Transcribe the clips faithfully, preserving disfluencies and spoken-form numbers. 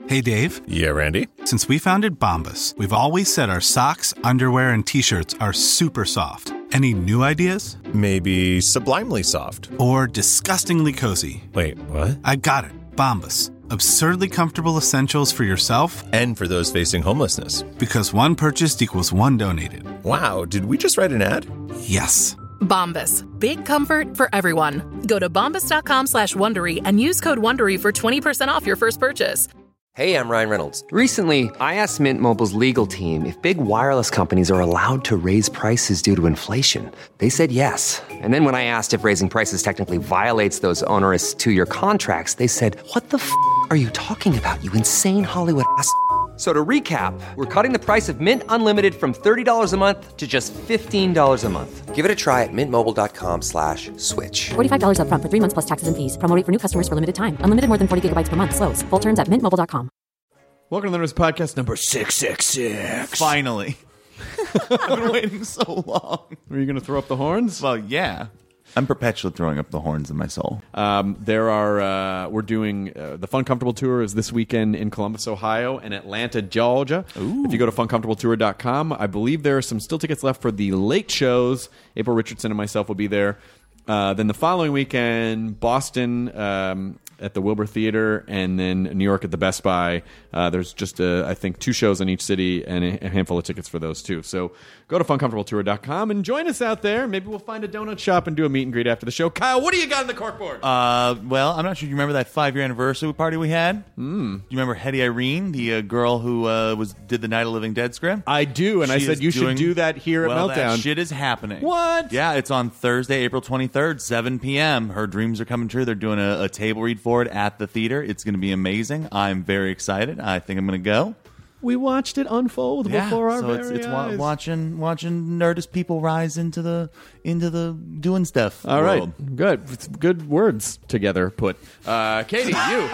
Hey, Dave. Yeah, Randy? Since we founded Bombas, we've always said our socks, underwear, and T-shirts are super soft. Any new ideas? Maybe sublimely soft. Or disgustingly cozy. Wait, what? I got it. Bombas. Absurdly comfortable essentials for yourself and for those facing homelessness. Because one purchased equals one donated. Wow, did we just write an ad? Yes. Bombas. Big comfort for everyone. Go to bombas.com slash Wondery and use code Wondery for twenty percent off your first purchase. Hey, I'm Ryan Reynolds. Recently, I asked Mint Mobile's legal team if big wireless companies are allowed to raise prices due to inflation. They said yes. And then when I asked if raising prices technically violates those onerous two-year contracts, they said, what the f*** are you talking about, you insane Hollywood ass f- So to recap, we're cutting the price of Mint Unlimited from thirty dollars a month to just fifteen dollars a month. Give it a try at mintmobile.com slash switch. forty-five dollars up front for three months plus taxes and fees. Promo rate for new customers for limited time. Unlimited more than forty gigabytes per month. Slows full terms at mint mobile dot com. Welcome to the Nerdist Podcast number six six six. Finally. I've been waiting so long. Are you going to throw up the horns? Well, yeah. I'm perpetually throwing up the horns in my soul. Um, there are, uh, we're doing, uh, the Fun Comfortable Tour is this weekend in Columbus, Ohio and Atlanta, Georgia. Ooh. If you go to fun comfortable tour dot com, I believe there are some still tickets left for the late shows. April Richardson and myself will be there. Uh, then the following weekend, Boston um, at the Wilbur Theater, and then New York at the Best Buy. Uh, there's just, uh, I think, two shows in each city and a handful of tickets for those, too. So go to fun comfortable tour dot com and join us out there. Maybe we'll find a donut shop and do a meet and greet after the show. Kyle, what do you got in the corkboard? Uh, well, I'm not sure you remember that five-year anniversary party we had? Mm. Do you remember Hetty Irene, the uh, girl who uh, was did the Night of Living Dead script? I do, and she I said you doing, should do that here at well, Meltdown. That shit is happening. What? Yeah, it's on Thursday, April twenty-third, seven p.m. Her dreams are coming true. They're doing a, a table read for it at the theater. It's going to be amazing. I'm very excited. I think I'm going to go. We watched it unfold yeah, before our so very it's, it's eyes. Wa- watching watching Nerdist people rise into the into the doing stuff. All world. right, good, it's good words together put. Uh, Katie, you.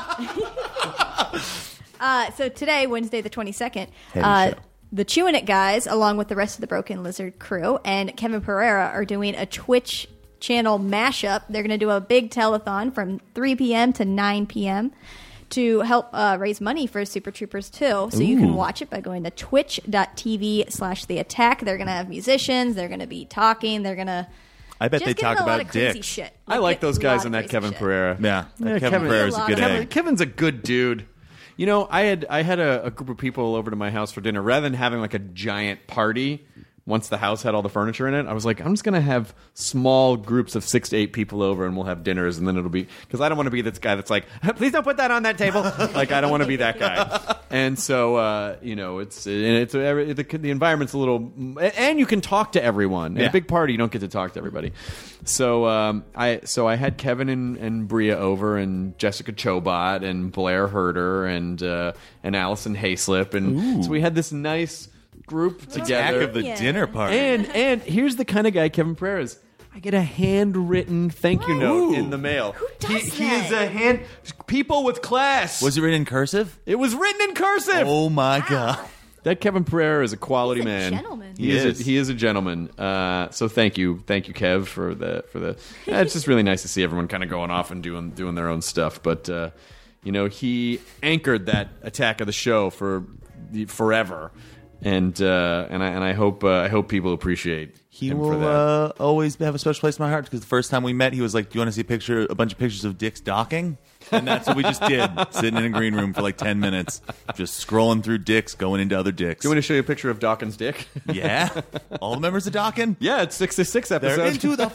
uh, so today, Wednesday the twenty-second, uh, the Chewing It guys, along with the rest of the Broken Lizard crew, and Kevin Pereira are doing a Twitch channel mashup. They're going to do a big telethon from three p.m. to nine p.m. to help uh, raise money for Super Troopers two. So Ooh. You can watch it by going to twitch.tv slash the attack. They're going to have musicians. They're going to be talking. They're going to I bet just they talk a lot about of crazy dicks. shit. I like those guys in that Kevin shit. Pereira. Yeah, yeah Kevin, Kevin Pereira's a good Kevin, egg. Kevin's a good dude. You know, I had I had a, a group of people over to my house for dinner. Rather than having like a giant party, once the house had all the furniture in it, I was like, I'm just going to have small groups of six to eight people over, and we'll have dinners, and then it'll be... Because I don't want to be this guy that's like, please don't put that on that table. Like, I don't want to be that guy. And so, uh, you know, it's it's the, the environment's a little... And you can talk to everyone. At yeah. a big party, you don't get to talk to everybody. So um, I so I had Kevin and, and Bria over, and Jessica Chobot, and Blair Herder, and, uh, and Allison Hayslip. And Ooh. So we had this nice... group together of the yeah. dinner party. And and here's the kind of guy Kevin Pereira is. I get a handwritten thank you note Ooh. in the mail. Who does he, that? He is a hand people with class. Was it written in cursive? It was written in cursive. Oh my wow. god. That Kevin Pereira is a quality He's a man. Gentleman. He, he is. is. A, he is a gentleman. Uh, so thank you, thank you, Kev, for the for the. Uh, it's just really nice to see everyone kind of going off and doing doing their own stuff. But uh, you know, he anchored that attack of the show for forever. And uh, and I and I hope uh, I hope people appreciate he him will for that. Uh, always have a special place in my heart because the first time we met, he was like, "Do you want to see a picture, a bunch of pictures of dicks docking?" And that's what we just did, sitting in a green room for like ten minutes, just scrolling through dicks, going into other dicks. Do you want me to show you a picture of Dawkins' dick? Yeah, all the members of Dawkins. Yeah, it's six six six episode. They're into the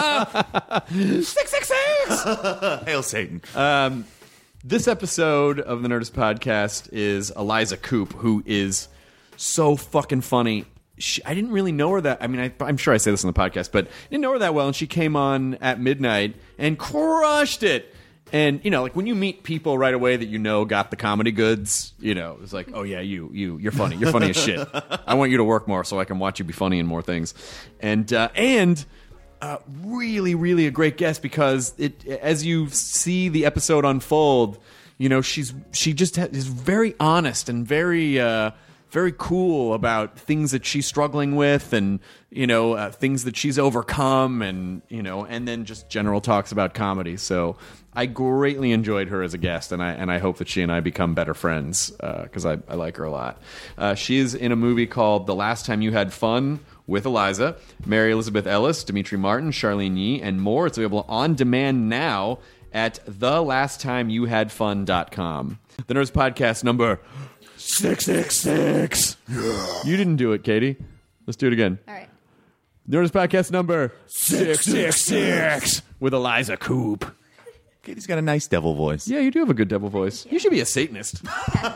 fire. six six six. Hail Satan. Um, this episode of the Nerdist Podcast is Eliza Coupe, who is so fucking funny. She, I didn't really know her that... I mean, I, I'm sure I say this on the podcast, but I didn't know her that well, and she came on at midnight and crushed it. And, you know, like when you meet people right away that you know got the comedy goods, you know, it's like, oh, yeah, you, you, you're funny. You're funny as shit. I want you to work more so I can watch you be funny in more things. And, uh, and... Uh, really, really a great guest because it, as you see the episode unfold, you know, she's she just ha- is very honest and very uh, very cool about things that she's struggling with, and you know, uh, things that she's overcome, and you know, and then just general talks about comedy. So I greatly enjoyed her as a guest, and I and I hope that she and I become better friends because uh, I, I like her a lot. Uh, she is in a movie called The Last Time You Had Fun with Eliza, Mary Elizabeth Ellis, Dimitri Martin, Charlene Yee, and more. It's available on demand now at the last time you had fun dot com. The Nerds Podcast number six six six. Yeah. You didn't do it, Katie. Let's do it again. All right. Nerds Podcast number six six six with Eliza Coop. Katie's got a nice devil voice. Yeah, you do have a good devil voice. You should be a Satanist.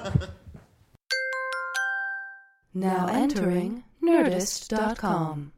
Now entering Nerdist dot com.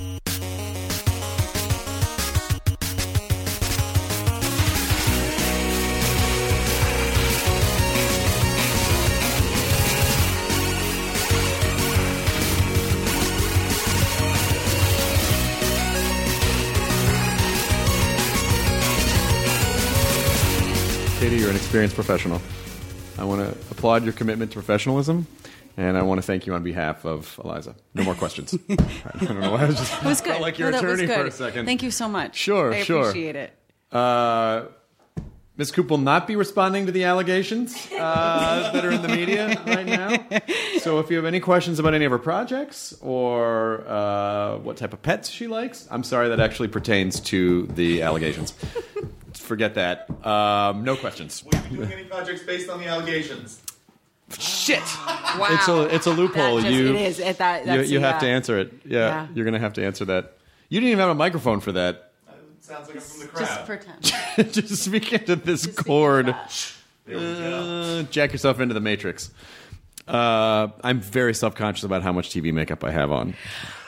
Katie, you're an experienced professional. I want to applaud your commitment to professionalism, and I want to thank you on behalf of Eliza. No more questions. I don't know why I was just it was good. felt like your no, attorney was good. for a second. Thank you so much. Sure, I sure. appreciate it. Uh, Miz Coop will not be responding to the allegations uh, that are in the media right now. So if you have any questions about any of her projects or uh, what type of pets she likes, I'm sorry, that actually pertains to the allegations. Forget that. Um, no questions. Will you be doing any projects based on the allegations? Shit! Wow. It's a it's a loophole. That just, you it is. It, that, you, that's, you yeah. have to answer it. Yeah, Yeah. you're gonna have to answer that. You didn't even have a microphone for that. Sounds like I'm from the Just crowd. pretend. Just speak into this Just cord. There we go. Uh, jack yourself into the Matrix. Uh, I'm very self-conscious about how much T V makeup I have on.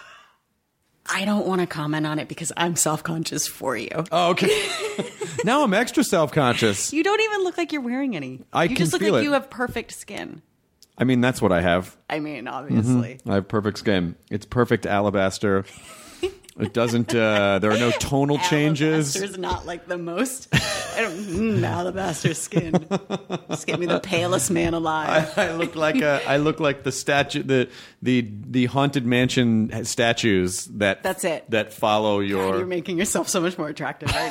I don't want to comment on it because I'm self-conscious for you. Oh, okay. Now I'm extra self-conscious. You don't even look like you're wearing any. I you can just look feel like it. you have perfect skin. I mean, that's what I have. I mean, obviously. I have perfect skin. It's perfect alabaster. It doesn't. Uh, there are no tonal changes. Alabaster's not like the most. I don't. Mm, alabaster skin. Just give me the palest man alive. I, I look like a, I look like the statue, the the the haunted mansion statues that. That's it. That follow your. God, you're making yourself so much more attractive right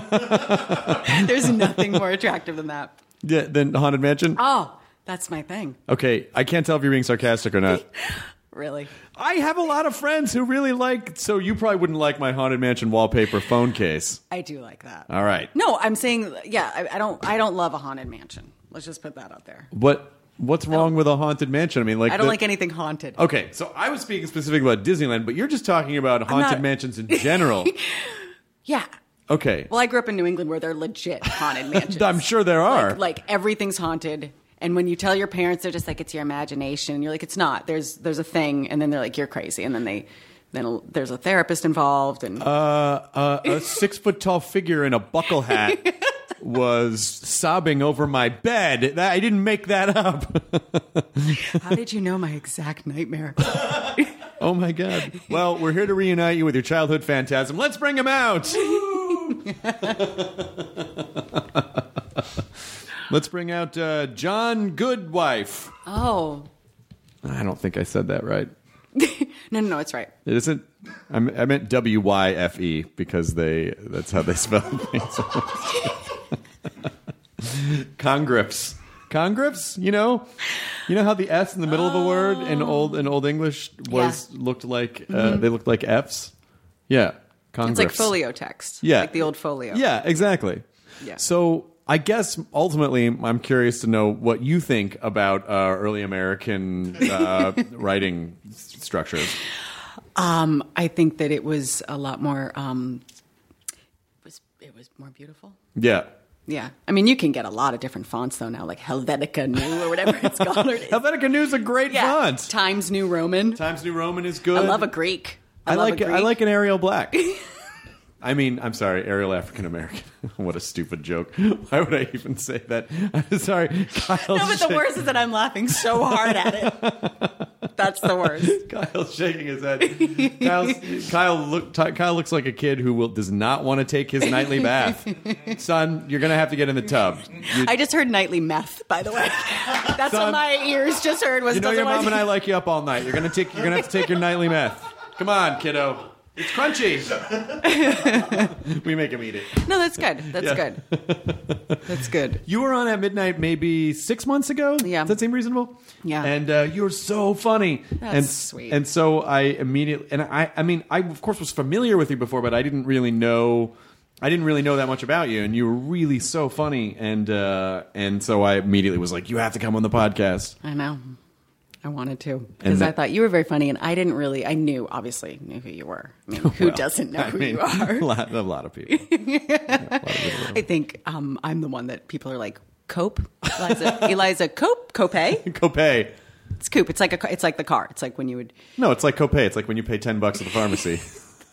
now. There's nothing more attractive than that. Yeah, than haunted mansion. Oh, that's my thing. Okay, I can't tell if you're being sarcastic or not. Really? I have a lot of friends who really like. So you probably wouldn't like my haunted mansion wallpaper phone case. I do like that. All right. No, I'm saying, yeah, I, I don't. I don't love a haunted mansion. Let's just put that out there. What What's wrong with a haunted mansion? I mean, like I don't the- like anything haunted. Okay, so I was speaking specifically about Disneyland, but you're just talking about haunted not- mansions in general. Yeah. Okay. Well, I grew up in New England where they're legit haunted mansions. I'm sure there are. Like, like everything's haunted. And when you tell your parents, they're just like, it's your imagination. And you're like, it's not. There's there's a thing. And then they're like, you're crazy. And then they then a, there's a therapist involved. And Uh, uh, a six foot tall figure in a buckle hat was sobbing over my bed. That- I didn't make that up. how did you know my exact nightmare? Oh my God. Well, we're here to reunite you with your childhood phantasm. Let's bring him out. Let's bring out uh, John Goodwife. Oh. I don't think I said that right. No, no, no, it's right. It isn't. I m- I meant W Y F E because they that's how they spell things. Congriffs. Congriffs, you know? You know how the S in the middle of a word in old in old English was Yeah. looked like uh, they looked like F's? Yeah. Congriffs. It's like folio text. Yeah. Like the old folio. Yeah, exactly. Yeah. So I guess ultimately I'm curious to know what you think about uh, early American uh, writing s- structures. Um, I think that it was a lot more. Um, it was it was more beautiful. Yeah. Yeah, I mean, you can get a lot of different fonts though now, like Helvetica New or whatever it's called. Helvetica New is a great yeah. font. Times New Roman. Times New Roman is good. I love a Greek. I, I love like a Greek. I like an Arial Black. I mean, I'm sorry, Arial African American. What a stupid joke. Why would I even say that? I'm sorry, Kyle. No, but the worst is that I'm laughing so hard at it. That's the worst. Kyle's shaking his head. Kyle's, Kyle look. Ty, Kyle looks like a kid who will does not want to take his nightly bath. Son, you're gonna have to get in the tub. You, I just heard nightly meth. By the way, that's Son, what my ears just heard. Was you know your doesn't mom like- and I like you up all night. You're gonna take. You're gonna have to take your nightly meth. Come on, kiddo. It's crunchy. We make him eat it. No, that's good. That's Yeah. good. That's good. You were on At Midnight maybe six months ago? Yeah. Does that seem reasonable? Yeah. And uh, you were so funny. That's and, sweet. And so I immediately, and I, I mean, I of course was familiar with you before, but I didn't really know, I didn't really know that much about you. And you were really so funny. And, uh, and so I immediately was like, you have to come on the podcast. I know. I wanted to And because that- I thought you were very funny, and I didn't really. I knew, obviously, knew who you were. I mean, who Well, doesn't know I who mean, you are? A lot, a lot of people. I think um, I'm the one that people are like, Cope, Eliza, Eliza, Cope, Copay. Copay. It's Coop. It's like a. ca- It's like the car. It's like when you would. No, it's like copay. It's like when you pay ten bucks at the pharmacy.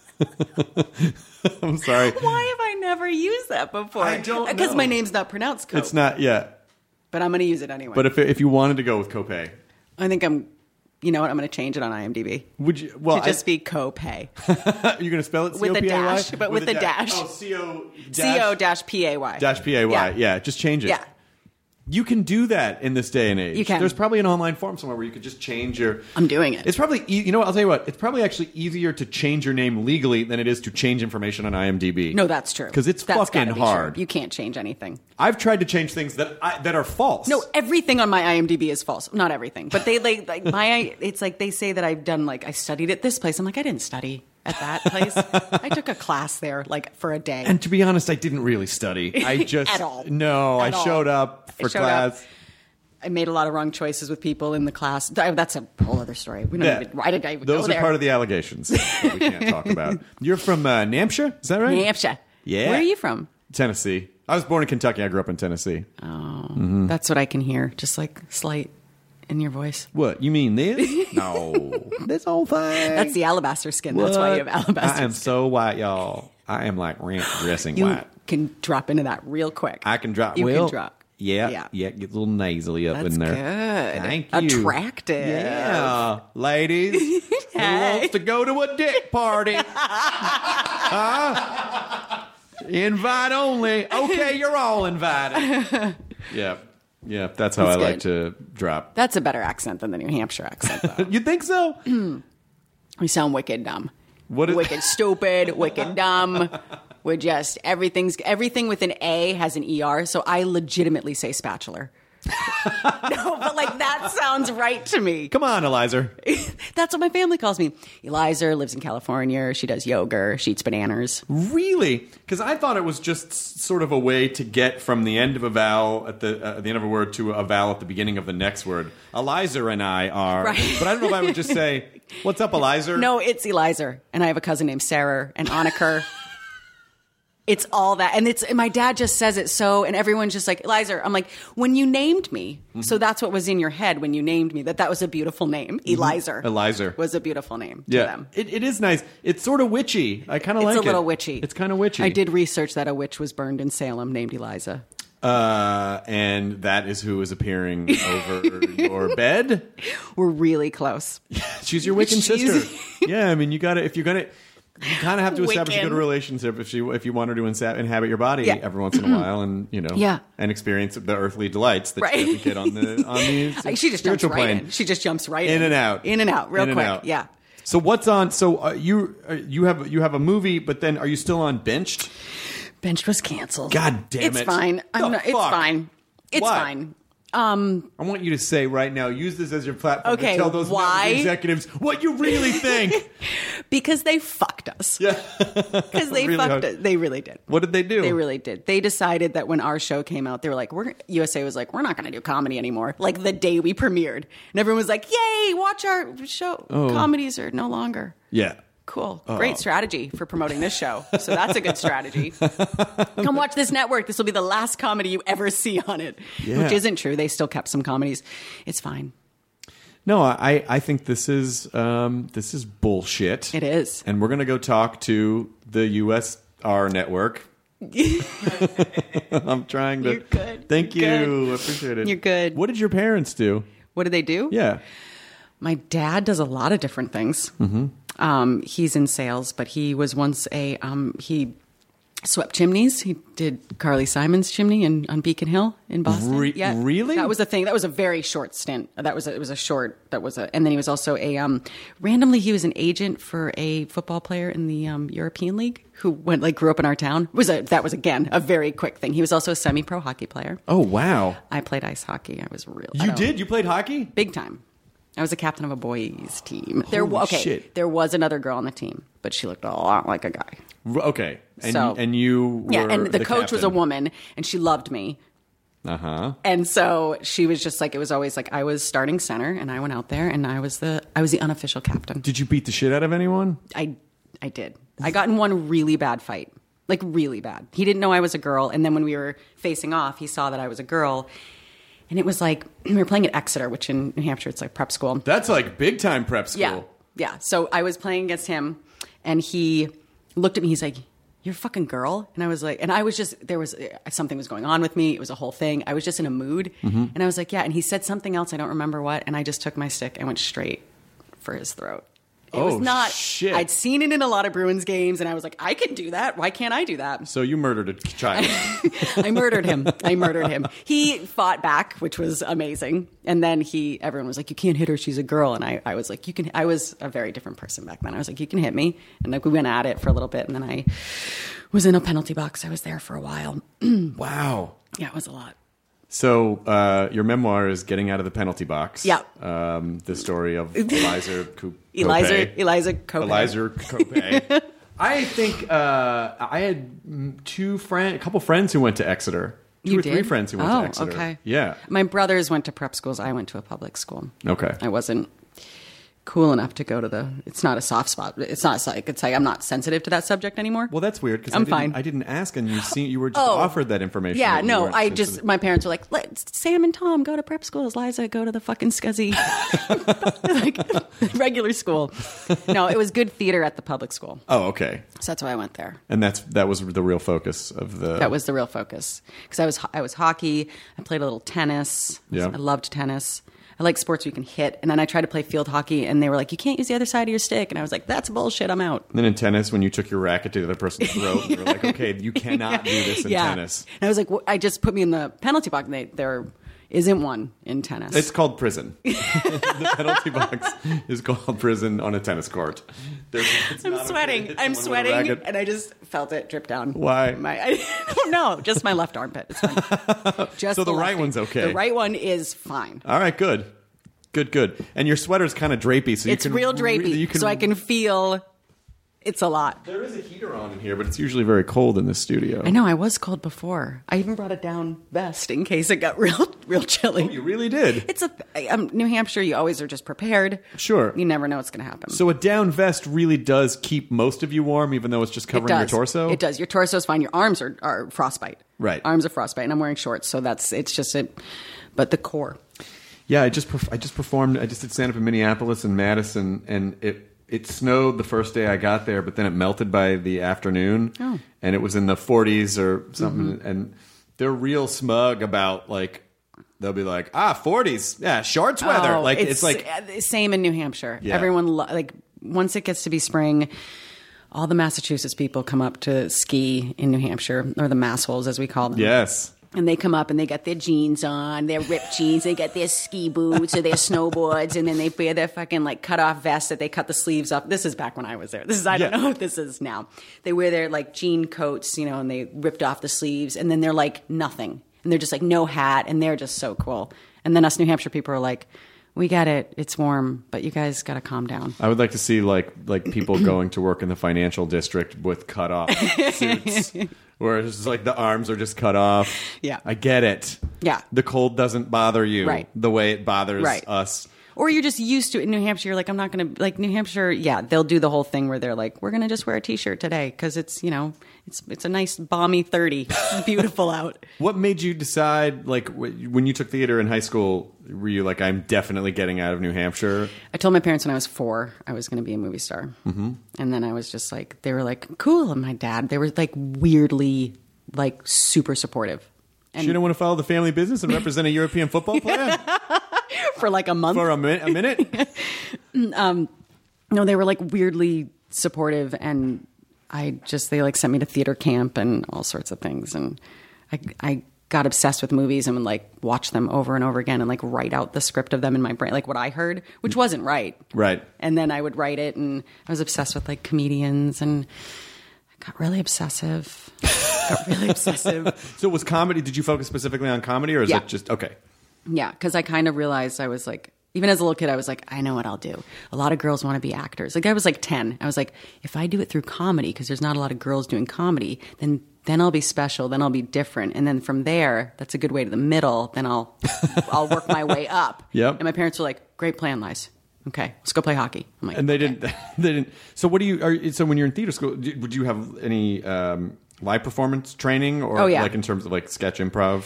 I'm sorry. Why have I never used that before? I don't Because know. my name's not pronounced Cope. It's not yet. But I'm going to use it anyway. But if if you wanted to go with copay, I think I'm. You know what? I'm going to change it on IMDb. would you? Well, to just be Copay you're going to spell it with a C O P A Y? dash, but with, a dash. Oh, C O C O dash P A Y. dash P A Y. Yeah. Yeah. just change it. Yeah. You can do that in this day and age. You can. There's probably an online form somewhere where you could just change your. I'm doing it. It's probably e- you know what I'll tell you what. It's probably actually easier to change your name legally than it is to change information on IMDb. No, that's true. Because it's That's fucking gotta be hard. true. You can't change anything. I've tried to change things that I, that are false. No, everything on my IMDb is false. Not everything, but they like, like my. It's like they say that I've done like I studied at this place. I'm like I didn't study at that place. I took a class there like for a day. And to be honest, I didn't really study. I just At all. No, At I all. showed up I for showed class. up. I made a lot of wrong choices with people in the class. That's a whole other story. We don't Yeah. even. Why did I even Those go are there? part of the allegations that we can't talk about. You're from uh, New Hampshire? Is that right? New Hampshire. Yeah. Where are you from? Tennessee. I was born in Kentucky. I grew up in Tennessee. Oh, that's what I can hear. Just like slight in your voice. What? You mean this? No. This whole thing. That's the alabaster skin. That's why you have What? alabaster I am skin. so white, y'all. I am like ranch dressing You white. can drop into that real quick. I can drop. You well, can drop. Yeah, Yeah. yeah. Get a little nasally up That's in there. good. Thank you. Attractive. Yeah, ladies. Who wants to go to a dick party? Huh? Invite only. Okay, you're all invited. Yeah, yeah. That's how That's I like good. to drop. That's a better accent than the New Hampshire accent, though. You think so? We sound wicked dumb. What is- wicked stupid, wicked dumb. We're just everything's everything with an A has an E R, so I legitimately say spatula. No, but like that sounds right to me. Come on, Eliza. That's what my family calls me. Eliza lives in California. She does yoga. She eats bananas. Really? Because I thought it was just s- sort of a way to get from the end of a vowel at the uh, at the end of a word to a vowel at the beginning of the next word. Eliza and I are, Right. but I don't know if I would just say, "What's up, Eliza?" No, it's Eliza, and I have a cousin named Sarah and Annika. It's all that, and it's and my dad just says it so, and everyone's just like Eliza. I'm like, when you named me, so that's what was in your head when you named me. That that was a beautiful name. Eliza. Eliza. was a beautiful name Yeah, to them. it, it is nice. It's sort of witchy. I kind of like It's it. a little witchy. It's kind of witchy. I did research that a witch was burned in Salem named Eliza. uh, and that is who is appearing over your bed. We're really close. She's your Wiccan She's- sister. Yeah, I mean, you got to if you're gonna. You kind of have to establish a Wiccan. good relationship if she if you want her to insa- inhabit your body Yeah. every once in a while, and you know, Yeah. and experience the earthly delights that Right. she doesn't get on the on the Like, she just jumps spiritual right plane. in. She just jumps right in, In and out. in and out, real In and quick. out. Yeah. So what's on? So uh, you uh, you have you have a movie, but then are you still on Benched? Benched was canceled. God damn it's it. fine. The I'm not, it's fuck? fine. It's What? fine. Um, I want you to say right now, use this as your platform Okay, to tell those why? network executives what you really think. because they fucked us. Yeah. Because they Really fucked hard. us. They really did. What did they do? They really did. They decided that when our show came out, they were like, "We're U S A was like, we're not going to do comedy anymore." Like the day we premiered, and everyone was like, "Yay, watch our show! Oh. Comedies are no longer Yeah. cool. Oh. Great strategy for promoting this show. So that's a good strategy. Come watch this network. This will be the last comedy you ever see on it." Yeah. Which isn't true. They still kept some comedies. It's fine. No, I, I think this is um, this is bullshit. It is. And we're gonna go talk to the U S R network. I'm trying to. You're good. Thank You're you. good. I appreciate it. You're good. What did your parents do? What did they do? Yeah. My dad does a lot of different things. Mm-hmm. Um, he's in sales, but he was once a um, he swept chimneys. He did Carly Simon's chimney in, on Beacon Hill in Boston. Re- yeah, really? That was a thing. That was a very short stint. That was a, it was a short. That was a. And then he was also a. Um, randomly, he was an agent for a football player in the um, European League who went like grew up in our town. It was a that was again a very quick thing. He was also a semi-pro hockey player. Oh wow! I played ice hockey. I was real. You did? You played hockey? Big time. I was a captain of a boys' team. There, Holy okay, shit. There was another girl on the team, but she looked a lot like a guy. R- Okay, and So- you, and you were Yeah, and the, coach was a captain. woman, and she loved me. Uh huh. And so she was just like, it was always like I was starting center, and I went out there, and I was the I was the unofficial captain. Did you beat the shit out of anyone? I I did. I got in one really bad fight, like really bad. He didn't know I was a girl, and then when we were facing off, he saw that I was a girl. And it was like, we were playing at Exeter, which in New Hampshire, it's like prep school. That's like big time prep school. Yeah. Yeah. So I was playing against him, and he looked at me. He's like, "You're a fucking girl." And I was like, and I was just, there was something was going on with me. It was a whole thing. I was just in a mood. Mm-hmm. And I was like, yeah. And he said something else. I don't remember what. And I just took my stick and went straight for his throat. It Oh, was not, shit. I'd seen it in a lot of Bruins games, and I was like, I can do that. Why can't I do that? So you murdered a child. I murdered him. I murdered him. He fought back, which was amazing. And then he, everyone was like, "You can't hit her. She's a girl." And I, I was like, "You can." I was a very different person back then. I was like, "You can hit me." And like we went at it for a little bit, and then I was in a penalty box. I was there for a while. Wow. Yeah, it was a lot. So uh, your memoir is Getting Out of the Penalty Box. Yeah. Um, the story of Eliza Coupe. Eliza, Eliza Cope. Eliza Coupe. I think uh, I had two friend, a couple friends who went to Exeter. Two You or three did? friends who went Oh, to Exeter. okay. Yeah. My brothers went to prep schools. I went to a public school. Okay. I wasn't cool enough to go to the. It's not a soft spot. It's not like it's like I'm not sensitive to that subject anymore. Well, that's weird because I'm I didn't, fine. I didn't ask, and you see, you were just Oh. offered that information. Yeah, that you no, weren't I just sensitive. my parents were like, Let Sam and Tom go to prep schools. Liza, go to the fucking scuzzy like regular school. No, it was good theater at the public school, Oh, okay. so that's why I went there. And that's that was the real focus of the. That was the real focus because I was I was hockey. I played a little tennis. Yeah. I loved tennis. I like sports where you can hit. And then I tried to play field hockey, and they were like, "You can't use the other side of your stick." And I was like, "That's bullshit. I'm out." And then in tennis, when you took your racket to the other person's throat, they were like, "Okay, you cannot do this in yeah. tennis." And I was like, well, "I just put me in the penalty box." And they, there isn't one in tennis. It's called prison. The penalty box is called prison on a tennis court. There's, it's I'm not okay to sweating. hit I'm someone with a sweating, racket. and I just felt it drip down. Why? My, I don't know. Just my left armpit. It's fine. Just So the right left one's thing. okay. The right one is fine. All right, good, good, good. And your sweater's kind of drapey, so you It's can real drapey, really- you can, so I can feel. It's a lot. There is a heater on in here, but it's usually very cold in this studio. I know. I was cold before. I even brought a down vest in case it got real, real chilly. Oh, you really did. It's a um, New Hampshire. You always are just prepared. Sure. You never know what's going to happen. So a down vest really does keep most of you warm, even though it's just it covering your does. torso. It does. Your torso's fine. Your arms are, are frostbite. Right. Arms are frostbite, and I'm wearing shorts, so that's it's just it. But the core. Yeah, I just perf- I just performed. I just did stand up in Minneapolis and Madison, and it it snowed the first day I got there, but then it melted by the afternoon, Oh. and it was in the forties or something. Mm-hmm. And they're real smug about like they'll be like, ah, forties, yeah, shorts weather. Oh, Like it's, like uh, same in New Hampshire. Yeah. Everyone lo- like once it gets to be spring, all the Massachusetts people come up to ski in New Hampshire, or the Massholes as we call them. yes. And they come up and they got their jeans on, their ripped jeans. They got their ski boots or their snowboards, and then they wear their fucking like cut off vests that they cut the sleeves off. This is back when I was there. This is I Yeah. don't know what this is now. They wear their like jean coats, you know, and they ripped off the sleeves, and then they're like nothing, and they're just like no hat, and they're just so cool. And then us New Hampshire people are like, "We get it, it's warm, but you guys got to calm down." I would like to see like like people going to work in the financial district with cut off suits, where it's just like the arms are just cut off. Yeah. I get it. Yeah. The cold doesn't bother you Right. the way it bothers Right. us. Or you're just used to it in New Hampshire. You're like, I'm not going to, like, New Hampshire, yeah, they'll do the whole thing where they're like, we're going to just wear a T-shirt today because it's, you know, it's it's a nice balmy thirty. It's beautiful out. What made you decide, like, wh- when you took theater in high school, were you like, I'm definitely getting out of New Hampshire? I told my parents when I was four I was going to be a movie star. Mm-hmm. And then I was just like, they were like, cool. And my dad, they were like weirdly, like super supportive. And She didn't want to follow the family business and represent a European football player for like a month. for a, mi- a minute. um, no, they were like weirdly supportive, and I just they like sent me to theater camp and all sorts of things, and I I got obsessed with movies and would like watch them over and over again and like write out the script of them in my brain, like what I heard, which wasn't right. Right. And then I would write it, and I was obsessed with like comedians, and I got really obsessive. got really obsessive. So was comedy, did you focus specifically on comedy, or is Yeah. it just, okay. Yeah, because I kind of realized I was like, even as a little kid, I was like, I know what I'll do. A lot of girls want to be actors. Like I was like ten. I was like, if I do it through comedy, because there's not a lot of girls doing comedy, then then I'll be special. Then I'll be different. And then from there, that's a good way to the middle. Then I'll I'll work my way up. Yep. And my parents were like, great plan, Liz. Okay, let's go play hockey. I'm like, And they okay. didn't, they didn't, so what do you, are, so when you're in theater school, do- would you have any um, live performance training, or Oh, yeah. like in terms of like sketch improv?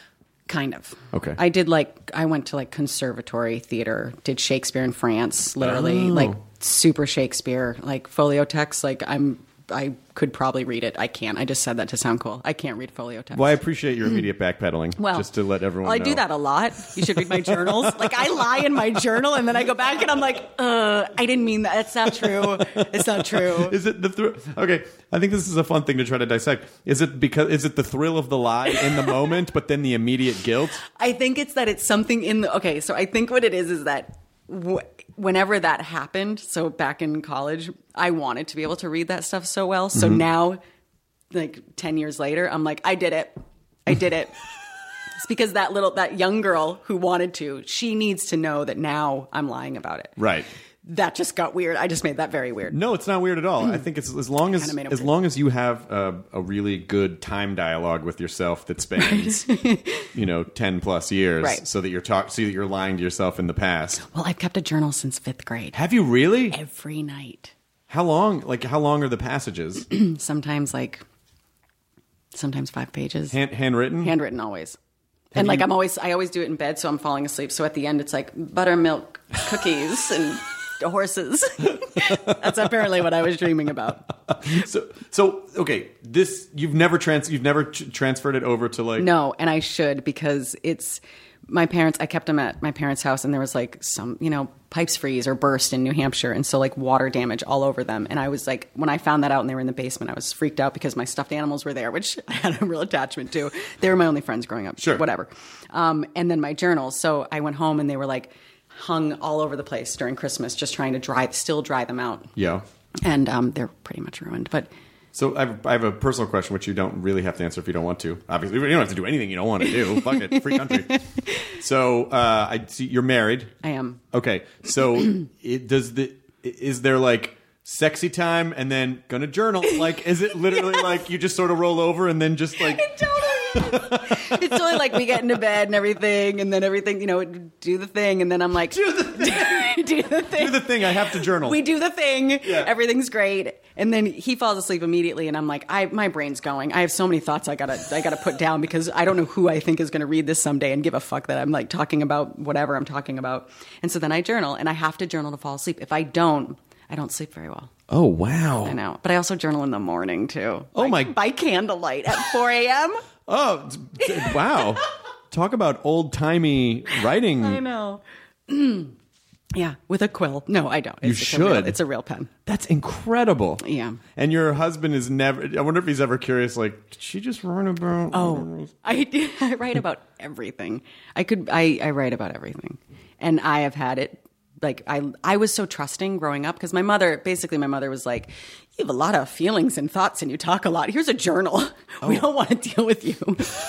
Kind of. Okay. I did like, I went to like conservatory theater, did Shakespeare in France, literally, Oh. like super Shakespeare, like folio text. Like I'm, I could probably read it. I can't. I just said that to sound cool. I can't read folio text. Well, I appreciate your immediate backpedaling, Well, just to let everyone well, I know. do that a lot. You should read my journals. Like I lie in my journal, and then I go back and I'm like, uh, I didn't mean that. That's not true. It's not true. Is it the thr- okay? I think this is a fun thing to try to dissect. Is it because is it the thrill of the lie in the moment, but then the immediate guilt? I think it's that it's something in the, okay, so I think what it is is that w- whenever that happened, so back in college, I wanted to be able to read that stuff so well. So Mm-hmm. now, like ten years later, I'm like, I did it. I did it. It's because that little, that young girl who wanted to, she needs to know that now I'm lying about it. Right. That just got weird. I just made that very weird. No, it's not weird at all. I think it's as long as Kinda made it as weird. long as you have a, a really good time dialogue with yourself that spans, you know, ten plus years, Right. so that you're talk, so that you're lying to yourself in the past. Well, I've kept a journal since fifth grade. Have you really? Every night. How long? Like how long are the passages? Sometimes like, sometimes five pages. Hand, handwritten? Handwritten always. And like I'm always, I always do it in bed, so I'm falling asleep. So at the end, it's like buttermilk cookies and horses. That's apparently what I was dreaming about. So, so okay. This you've never trans you've never tr- transferred it over to like No, and I should, because it's my parents. I kept them at my parents' house, and there was like some, you know, pipes freeze or burst in New Hampshire, and so like water damage all over them. And I was like, when I found that out and they were in the basement, I was freaked out because my stuffed animals were there, which I had a real attachment to. They were my only friends growing up. Sure. Whatever. Um, and then my journals. So I went home and they were like hung all over the place during Christmas, just trying to dry, still dry them out. Yeah. And um, they're pretty much ruined. But So I have, I have a personal question, which you don't really have to answer if you don't want to. Obviously, you don't have to do anything you don't want to do. Fuck it, free country. So uh, I see you're married. I am. Okay, so it, does the is there like sexy time and then gonna journal? Like, is it literally like you just sort of roll over and then just like? It's totally like we get into bed and everything, and then everything, you know, do the thing, and then I'm like, Do the thing. do the thing. Do the thing. I have to journal. We do the thing. Yeah. Everything's great. And then he falls asleep immediately, and I'm like, I my brain's going. I have so many thoughts I gotta I gotta put down because I don't know who I think is gonna read this someday and give a fuck that I'm like talking about whatever I'm talking about. And so then I journal, and I have to journal to fall asleep. If I don't, I don't sleep very well. Oh wow! I know. But I also journal in the morning too. Oh, by, my- by candlelight at four a.m. Oh t- t- wow! Talk about old timey writing. I know. Yeah, with a quill. No, I don't. You It's just a real- should. it's a real pen. That's incredible. Yeah. And your husband is never. I wonder if he's ever curious. Like, did she just run about? Oh, I, do- I write about everything. I could. I, I write about everything, and I have had it. Like I, I was so trusting growing up because my mother, basically, my mother was like, "You have a lot of feelings and thoughts, and you talk a lot. Here's a journal. We don't want to deal with you."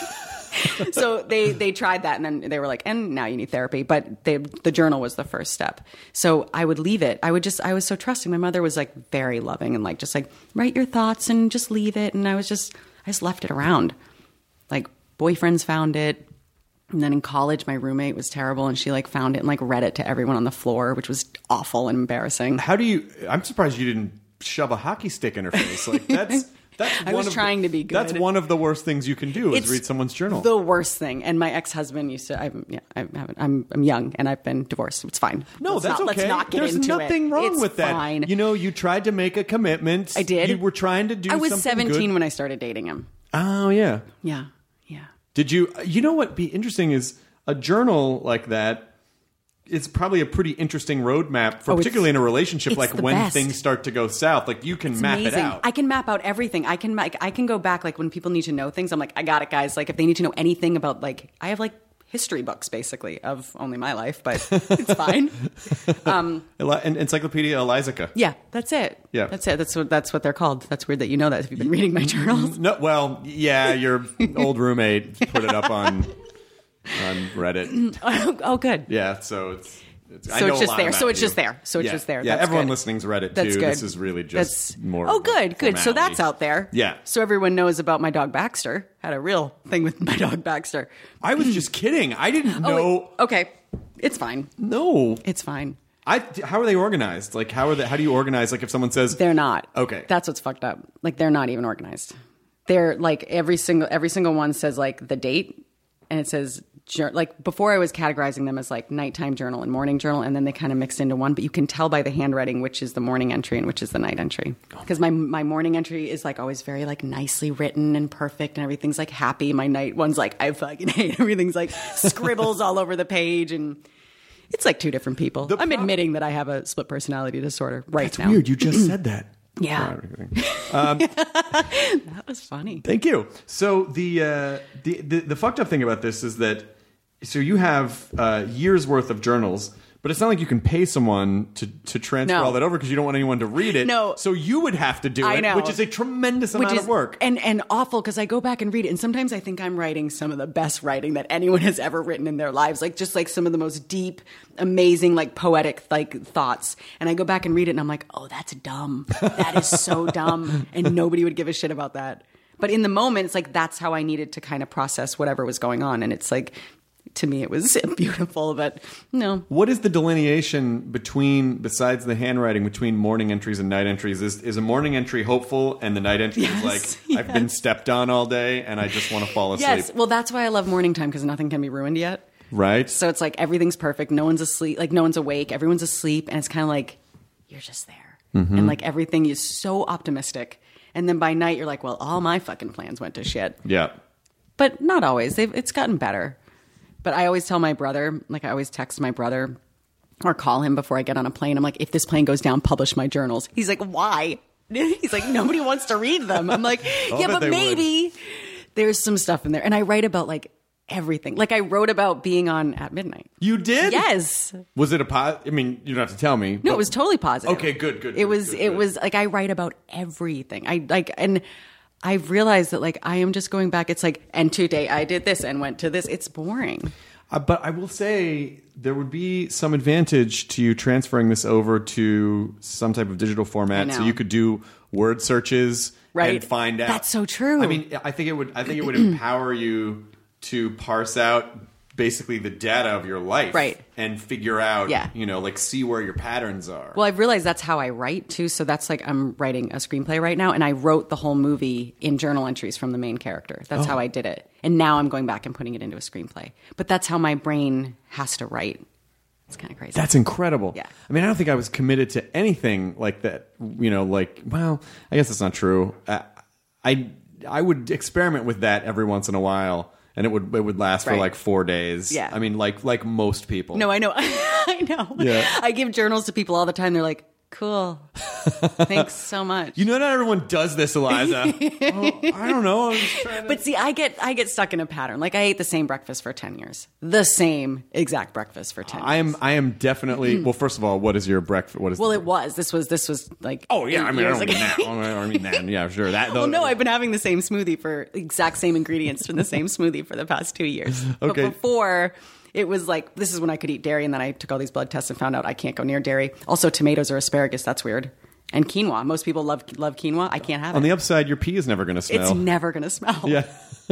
So they they tried that, and then they were like, "And now you need therapy." But they, the journal was the first step. So I would leave it. I would just. I was so trusting. My mother was like very loving and like just like write your thoughts and just leave it. And I was just I just left it around. Like boyfriends found it. And then in college, my roommate was terrible, and she like found it and like read it to everyone on the floor, which was awful and embarrassing. How do you? I'm surprised you didn't shove a hockey stick in her face. Like that's that's. I one was of trying the, to be good. That's one of the worst things you can do is It's read someone's journal. The worst thing. And my ex-husband used to. I'm yeah. I haven't. I'm I'm young, and I've been divorced. It's fine. no, Let's that's not, okay. Let's not get There's into nothing it. wrong It's with that. Fine. You know, you tried to make a commitment. I did. You were trying to do. I was something seventeen good. when I started dating him. Oh yeah. Yeah. Yeah. Did you? You know what? Be interesting is a journal like that. It's probably a pretty interesting roadmap for Oh, particularly it's- in a relationship, it's like the when best. things start to go south. Like you can It's map amazing. it out. I can map out everything. I can like I can go back like when people need to know things. I'm like, I got it, guys. Like if they need to know anything about like I have like history books basically of only my life, but it's fine. Um, Eli- en- Encyclopedia Elizica. yeah, that's it. Yeah. that's it. That's what that's what they're called. That's weird that you know that if you've been reading my journals. No, well, yeah, your old roommate put it up on on Reddit. oh, oh, good. Yeah, so it's. It's, I So know it's a just lot there. about So it's you. just there. So it's Yeah. just there. Yeah, That's everyone good. listening's read it too. That's good. This is really just That's, more. Oh, of a good, good. So formality. that's out there. Yeah. So everyone knows about my dog Baxter. Had a real thing with my dog Baxter. I was just kidding. I didn't Oh, know. wait. Okay, it's fine. No, It's fine. I. How are they organized? Like, how are they? How do you organize? Like, if someone says They're not. Okay. That's what's fucked up. Like they're not even organized. They're like every single every single one says like the date, and it says jour- like before I was categorizing them as like nighttime journal and morning journal, and then they kind of mixed into one. But you can tell by the handwriting which is the morning entry and which is the night entry. Because my my morning entry is like always very like nicely written and perfect, and everything's like happy. My night one's like I fucking hate everything's like scribbles all over the page and. It's like two different people. The I'm prob- admitting that I have a split personality disorder right That's now. weird. You just said that. Yeah. Um, That was funny. Thank you. So the, uh, the the the fucked up thing about this is that so you have uh, years worth of journals, but it's not like you can pay someone to to transfer No. all that over because you don't want anyone to read it. No. So you would have to do I it, know. which is a tremendous Which amount is of work. and and awful because I go back and read it, and sometimes I think I'm writing some of the best writing that anyone has ever written in their lives, like just like some of the most deep, amazing, like poetic like thoughts. And I go back and read it, and I'm like, oh, that's dumb. That is so dumb, and nobody would give a shit about that. But in the moment, it's like that's how I needed to kind of process whatever was going on, and it's like. To me, it was beautiful, but no. What is the delineation between, besides the handwriting, between morning entries and night entries? Is is a morning entry hopeful and the night entry Yes, is like, I've been yes. stepped on all day and I just want to fall asleep? Yes, well, that's why I love morning time because nothing can be ruined yet. Right? So it's like everything's perfect. No one's asleep. Like no one's awake. Everyone's asleep, and it's kind of like you're just there, Mm-hmm. and like everything is so optimistic. And then by night, you're like, well, all my fucking plans went to shit. Yeah. But not always. They've, it's gotten better. But I always tell my brother, like I always text my brother or call him before I get on a plane. I'm like, if this plane goes down, publish my journals. He's like, why? He's like, nobody wants to read them. I'm like, I'll yeah, bet but they maybe there's some stuff in there. And I write about like everything. Like I wrote about being on At Midnight. You did? Yes. Was it a po- I mean, you don't have to tell me. No, but- it was totally positive. Okay, good, good, It good, was good, it good. was like I write about everything. I like and I've realized that like I am just going back. It's like and today I did this and went to this. It's boring. Uh, but I will say there would be some advantage to you transferring this over to some type of digital format, I so know. you could do word searches Right. and find out. That's so true. I mean, I think it would. I think it would empower you to parse out basically the data of your life, Right. and figure out, Yeah. you know, like see where your patterns are. Well, I've realized that's how I write too. So that's like I'm writing a screenplay right now, and I wrote the whole movie in journal entries from the main character. That's Oh. how I did it. And now I'm going back and putting it into a screenplay. But that's how my brain has to write. It's kind of crazy. That's incredible. Yeah. I mean, I don't think I was committed to anything like that. You know, like, well, I guess that's not true. Uh, I I would experiment with that every once in a while, and it would it would last for Right. like four days. Yeah. I mean, like like most people. No, I know. I know. Yeah. I give journals to people all the time. They're like, cool. Thanks so much. You know, not everyone does this, Eliza. Oh, I don't know. I'm just trying to... But see, I get I get stuck in a pattern. Like I ate the same breakfast for ten years. The same exact breakfast for ten I years. am I am definitely. Well, first of all, what is your breakfast? What is? Well, the, it was. This was this was like Oh yeah, I eight mean, I years don't mean ago. that. I mean that. Yeah, sure. That. Well, no, I've been having the same smoothie for exact same ingredients from the same smoothie for the past two years. Okay. But before, it was like, this is when I could eat dairy, and then I took all these blood tests and found out I can't go near dairy. Also, tomatoes or asparagus, that's weird. And quinoa. Most people love love quinoa. I can't have On it. the upside, your pee is never going to smell. It's never going to smell. Yeah.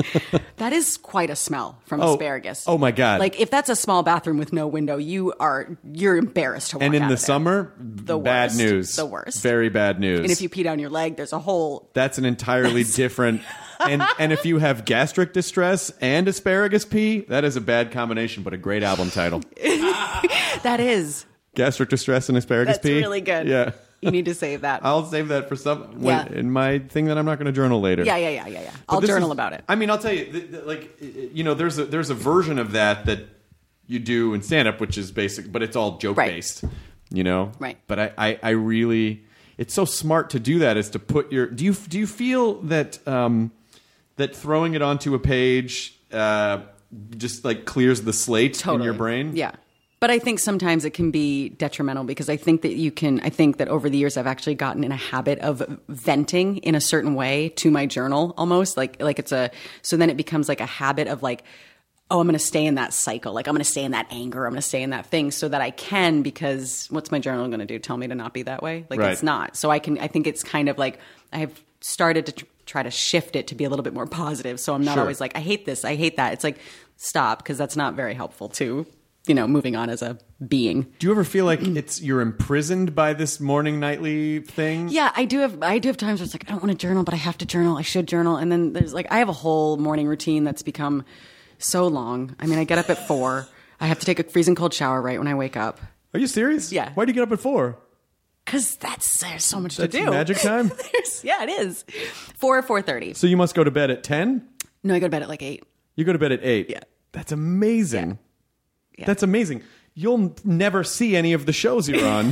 That is quite a smell from Oh, asparagus. oh my God. Like if that's a small bathroom with no window, you are you're embarrassed to walk And in out the of there. summer, The bad worst. news. The worst. Very bad news. And if you pee down your leg, there's a whole That's an entirely different. And and if you have gastric distress and asparagus pee, that is a bad combination, but a great album title. that is. Gastric distress and asparagus That's pee. really good. Yeah. You need to save that. I'll save that for some when, Yeah. in my thing that I'm not going to journal later. Yeah, yeah, yeah, yeah, yeah. But I'll this journal is- about it. I mean, I'll tell you, th- th- like, you know, there's a there's a version of that that you do in stand up, which is basic, but it's all joke based. You know, Right. But I, I, I really, it's so smart to do that. Is to put your. Do you do you feel that um, that throwing it onto a page uh, just like clears the slate in your brain? Yeah. But I think sometimes it can be detrimental because I think that you can, I think that over the years I've actually gotten in a habit of venting in a certain way to my journal almost. Like, like it's a, so then it becomes like a habit of like, oh, I'm going to stay in that cycle. Like I'm going to stay in that anger. I'm going to stay in that thing so that I can, because what's my journal going to do? Tell me to not be that way? Like Right. it's not. So I can, I think it's kind of like, I've started to tr- try to shift it to be a little bit more positive. So I'm not Sure. always like, I hate this. I hate that. It's like, stop, because that's not very helpful too. You know, moving on as a being. Do you ever feel like it's you're imprisoned by this morning nightly thing? Yeah, I do have I do have times where it's like I don't want to journal, but I have to journal. I should journal. And then there's like I have a whole morning routine that's become so long. I mean, I get up at four. I have to take a freezing cold shower right when I wake up. Are you serious? Yeah. Why do you get up at four? Because that's there's so much That's to do. magic time? There's- yeah, it is. Four or four thirty. So you must go to bed at ten? No, I go to bed at like eight. You go to bed at eight? Yeah. That's amazing. Yeah. That's amazing. You'll never see any of the shows you're on.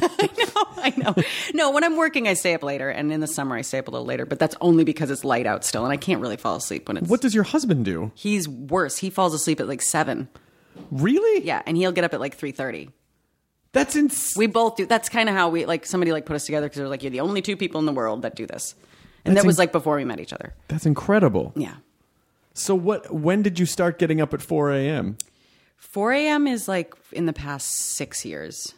I know. No, when I'm working, I stay up later, and in the summer, I stay up a little later. But that's only because it's light out still, and I can't really fall asleep when it's. What does your husband do? He's worse. He falls asleep at like seven. Really? Yeah, and he'll get up at like three thirty. That's insane. We both do. That's kind of how we like. Somebody like put us together because they're like, you're the only two people in the world that do this, and That's that was inc- like before we met each other. That's incredible. Yeah. So what? When did you start getting up at four a.m.? four a.m. is like in the past six years.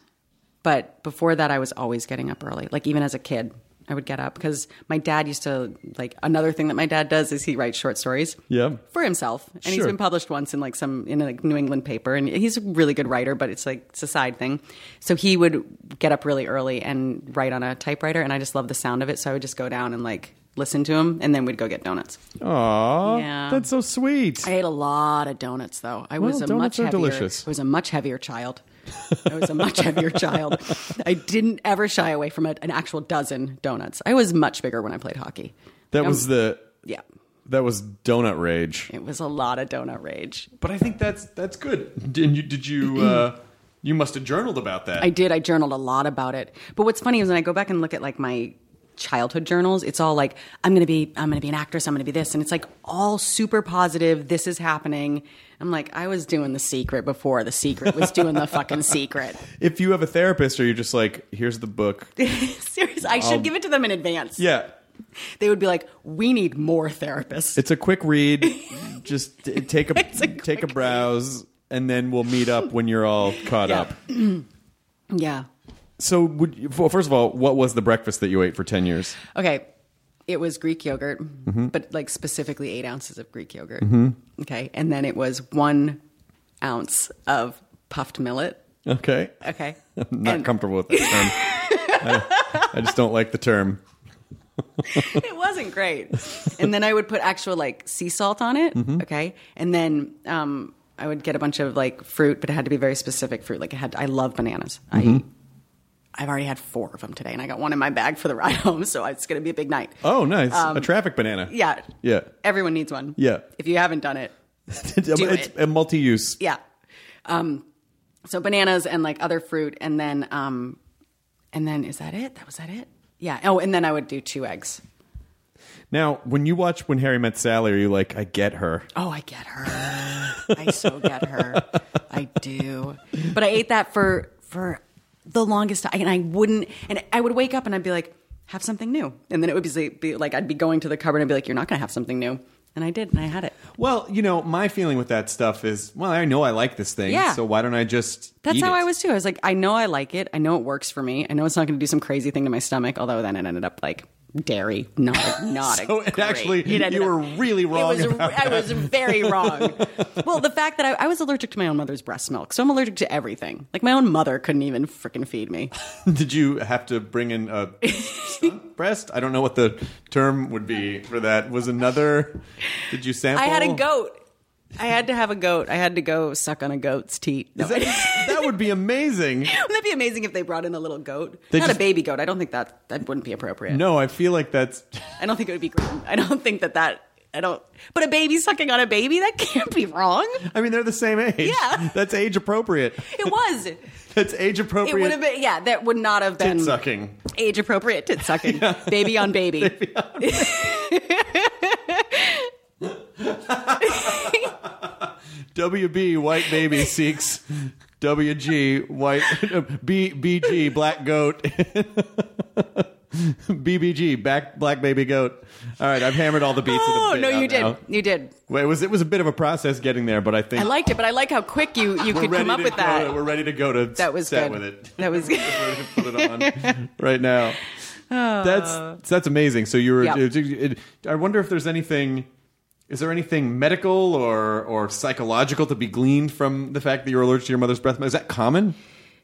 But before that, I was always getting up early. Like even as a kid, I would get up because my dad used to, like, another thing that my dad does is he writes short stories Yeah. for himself. And he's Sure. been published once in like some, in a like, New England paper. And he's a really good writer, but it's like, it's a side thing. So he would get up really early and write on a typewriter. And I just love the sound of it. So I would just go down and like listen to him. And then we'd go get donuts. Aw, Yeah. that's so sweet. I ate a lot of donuts, though. I Well, was a donuts much are heavier. delicious. I was a much heavier child. I was a much heavier child. I didn't ever shy away from a, an actual dozen donuts. I was much bigger when I played hockey. That Um, was the yeah. that was donut rage. It was a lot of donut rage. But I think that's that's good. Did you did you uh, you must have journaled about that? I did. I journaled a lot about it. But what's funny is when I go back and look at like my childhood journals, it's all like I'm gonna be I'm gonna be an actress. I'm gonna be this, and it's like all super positive. This is happening. I'm like, I was doing The Secret before The Secret was doing The fucking Secret. If you have a therapist, or you're just like, here's the book. Seriously, I should I'll- give it to them in advance. Yeah. They would be like, we need more therapists. It's a quick read. Just t- take a, It's a take a quick browse, and then we'll meet up when you're all caught Yeah. up. Yeah. So, would you, well, first of all, what was the breakfast that you ate for ten years? Okay. It was Greek yogurt, Mm-hmm. but like specifically eight ounces of Greek yogurt. Mm-hmm. Okay. And then it was one ounce of puffed millet. Okay. Okay. I'm not And- comfortable with that term. I, I just don't like the term. It wasn't great. And then I would put actual like sea salt on it. Mm-hmm. Okay. And then um, I would get a bunch of like fruit, but it had to be very specific fruit. Like it had, I love bananas. Mm-hmm. I, I've already had four of them today, and I got one in my bag for the ride home. So it's going to be a big night. Oh, nice. a traffic banana. Um, Yeah. Yeah. Everyone needs one. Yeah. If you haven't done it, it's it. a multi-use. yeah. Um, so bananas and like other fruit, and then um, and then is that it? That was that it? Yeah. Oh, and then I would do two eggs. Now, when you watch When Harry Met Sally, are you like, I get her? Oh, I get her. I so get her. I do. But I ate that for for the longest time, and I wouldn't. And I would wake up and I'd be like, have something new, and then it would be, be like I'd be going to the cupboard and be like, you're not going to have something new, and I did, and I had it. Well, you know, my feeling with that stuff is, well, I know I like this thing, Yeah. so why don't I just That's eat how it? I was too. I was like, I know I like it. I know it works for me. I know it's not going to do some crazy thing to my stomach. Although then it ended up like dairy, not a, not So a it great- actually- it ended you up- were really wrong It was, about I was very wrong. Well, the fact that I, I was allergic to my own mother's breast milk, so I'm allergic to everything. Like my own mother couldn't even freaking feed me. Did you have to bring in a stunt breast? I don't know what the term would be for that. Was another? Did you sample? I had a goat. I had to have a goat. I had to go suck on a goat's teat. No. That, that would be amazing. Wouldn't that be amazing if they brought in a little goat? They Not just- a baby goat. I don't think that that wouldn't be appropriate. No, I feel like that's... I don't think it would be great. I don't think that that... I don't... But a baby sucking on a baby, that can't be wrong. I mean, they're the same age. Yeah. That's age appropriate. It was. That's age appropriate. It would have been... Yeah, that would not have been... Tit sucking. Age appropriate tit sucking. Yeah. Baby on baby. baby on baby. W B, white baby, seeks W G, white, B, BG, black goat, B B G, back, black baby goat. All right, I've hammered all the beats Oh, of the bit no, you out did. now. You did. Well, it was it was a bit of a process getting there, but I think I liked it, but I like how quick you, you we're could ready come up to with go that. to- we're ready to go to That was set good. with it. That was We're ready to put it on right now. That's that's amazing. So you were. Yep. it- it- I wonder if there's anything. Is there anything medical or or psychological to be gleaned from the fact that you're allergic to your mother's breath? Is that common?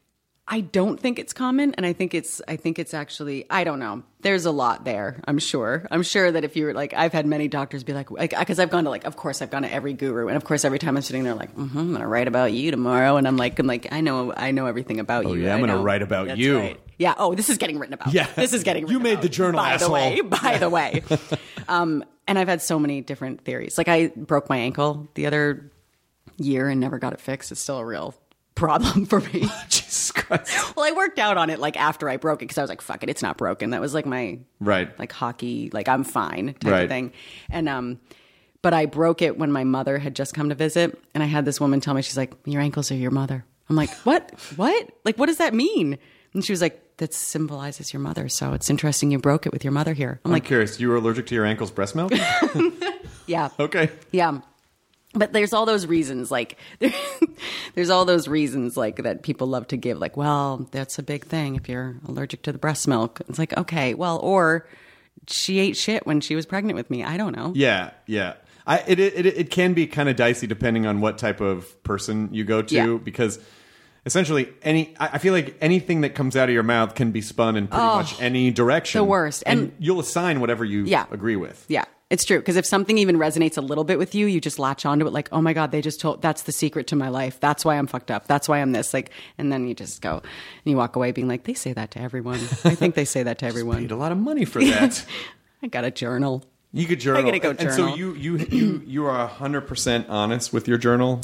I don't think it's common, and I think it's I think it's actually I don't know. There's a lot there. I'm sure. I'm sure that if you were like, I've had many doctors be like, like because I've gone to like, of course I've gone to every guru, and of course every time I'm sitting there like, mm-hmm, I'm gonna write about you tomorrow, and I'm like, I'm like, I know, I know everything about Oh, you. yeah, I'm I gonna know. write about That's you. right. Yeah. Oh, this is getting written about. Yeah. This is getting. You Written made about. the journal, By asshole. the way. By the way. Um, and I've had so many different theories. Like I broke my ankle the other year and never got it fixed. It's still a real problem for me. Jesus Christ. Well, I worked out on it like after I broke it because I was like, fuck it, it's not broken. That was like my Right. like hockey, like I'm fine type Right. of thing. And um but I broke it when my mother had just come to visit, and I had this woman tell me, she's like, your ankles are your mother. I'm like, what? What? Like, what does that mean? And she was like, that symbolizes your mother. So it's interesting you broke it with your mother here. I'm, I'm like, curious. You were allergic to your ankle's breast milk? yeah. Okay. Yeah. But there's all those reasons, like, there's all those reasons, like, that people love to give, like, well, that's a big thing if you're allergic to the breast milk. It's like, okay, well, or she ate shit when she was pregnant with me. I don't know. Yeah, yeah. I, it, it it can be kind of dicey depending on what type of person you go to, Yeah. because essentially any I I feel like anything that comes out of your mouth can be spun in pretty Oh, much any direction. the worst. and, And- you'll assign whatever you Yeah. agree with. Yeah, it's true. Because if something even resonates a little bit with you, you just latch onto it like, oh my God, they just told, that's the secret to my life. That's why I'm fucked up. That's why I'm this. Like, and then you just go and you walk away being like, they say that to everyone. I think they say that to everyone. Paid a lot of money for that. I got a journal. You could journal. I gotta go And- And so journal. you you you you are one hundred percent honest with your journal?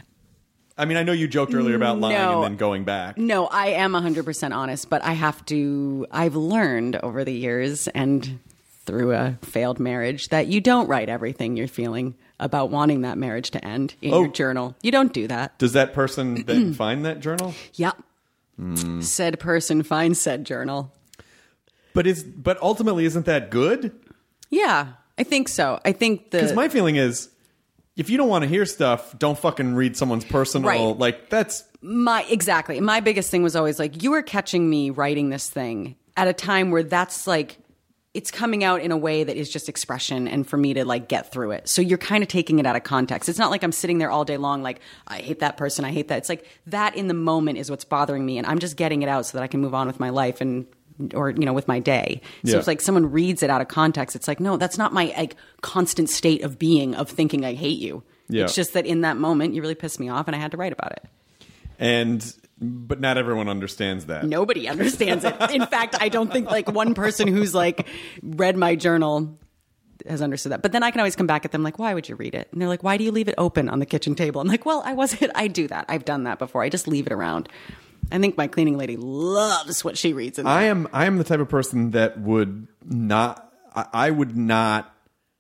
I mean, I know you joked earlier about lying No. and then going back. No, I am one hundred percent honest, but I have to, I've learned over the years and through a failed marriage that you don't write everything you're feeling about wanting that marriage to end in Oh. your journal. You don't do that. Does that person then find that journal? Yep. Hmm. Said person finds said journal. But is but ultimately isn't that good? Yeah, I think so. I think the Because my feeling is, if you don't want to hear stuff, don't fucking read someone's personal. Right. Like that's my exactly. My biggest thing was always like, you were catching me writing this thing at a time where that's like, it's coming out in a way that is just expression and for me to like get through it. So you're kind of taking it out of context. It's not like I'm sitting there all day long like, I hate that person, I hate that. It's like that in the moment is what's bothering me, and I'm just getting it out so that I can move on with my life and or you know with my day. So Yeah. it's like someone reads it out of context. It's like, no, that's not my like constant state of being of thinking I hate you. Yeah. It's just that in that moment you really pissed me off and I had to write about it. and but not everyone understands that. Nobody understands it. In fact, I don't think like one person who's like read my journal has understood that. But then I can always come back at them like, why would you read it? And they're like, why do you leave it open on the kitchen table? I'm like, well, I wasn't, I do that. I've done that before. I just leave it around. I think my cleaning lady loves what she reads in there. I am I am the type of person that would not I, I would not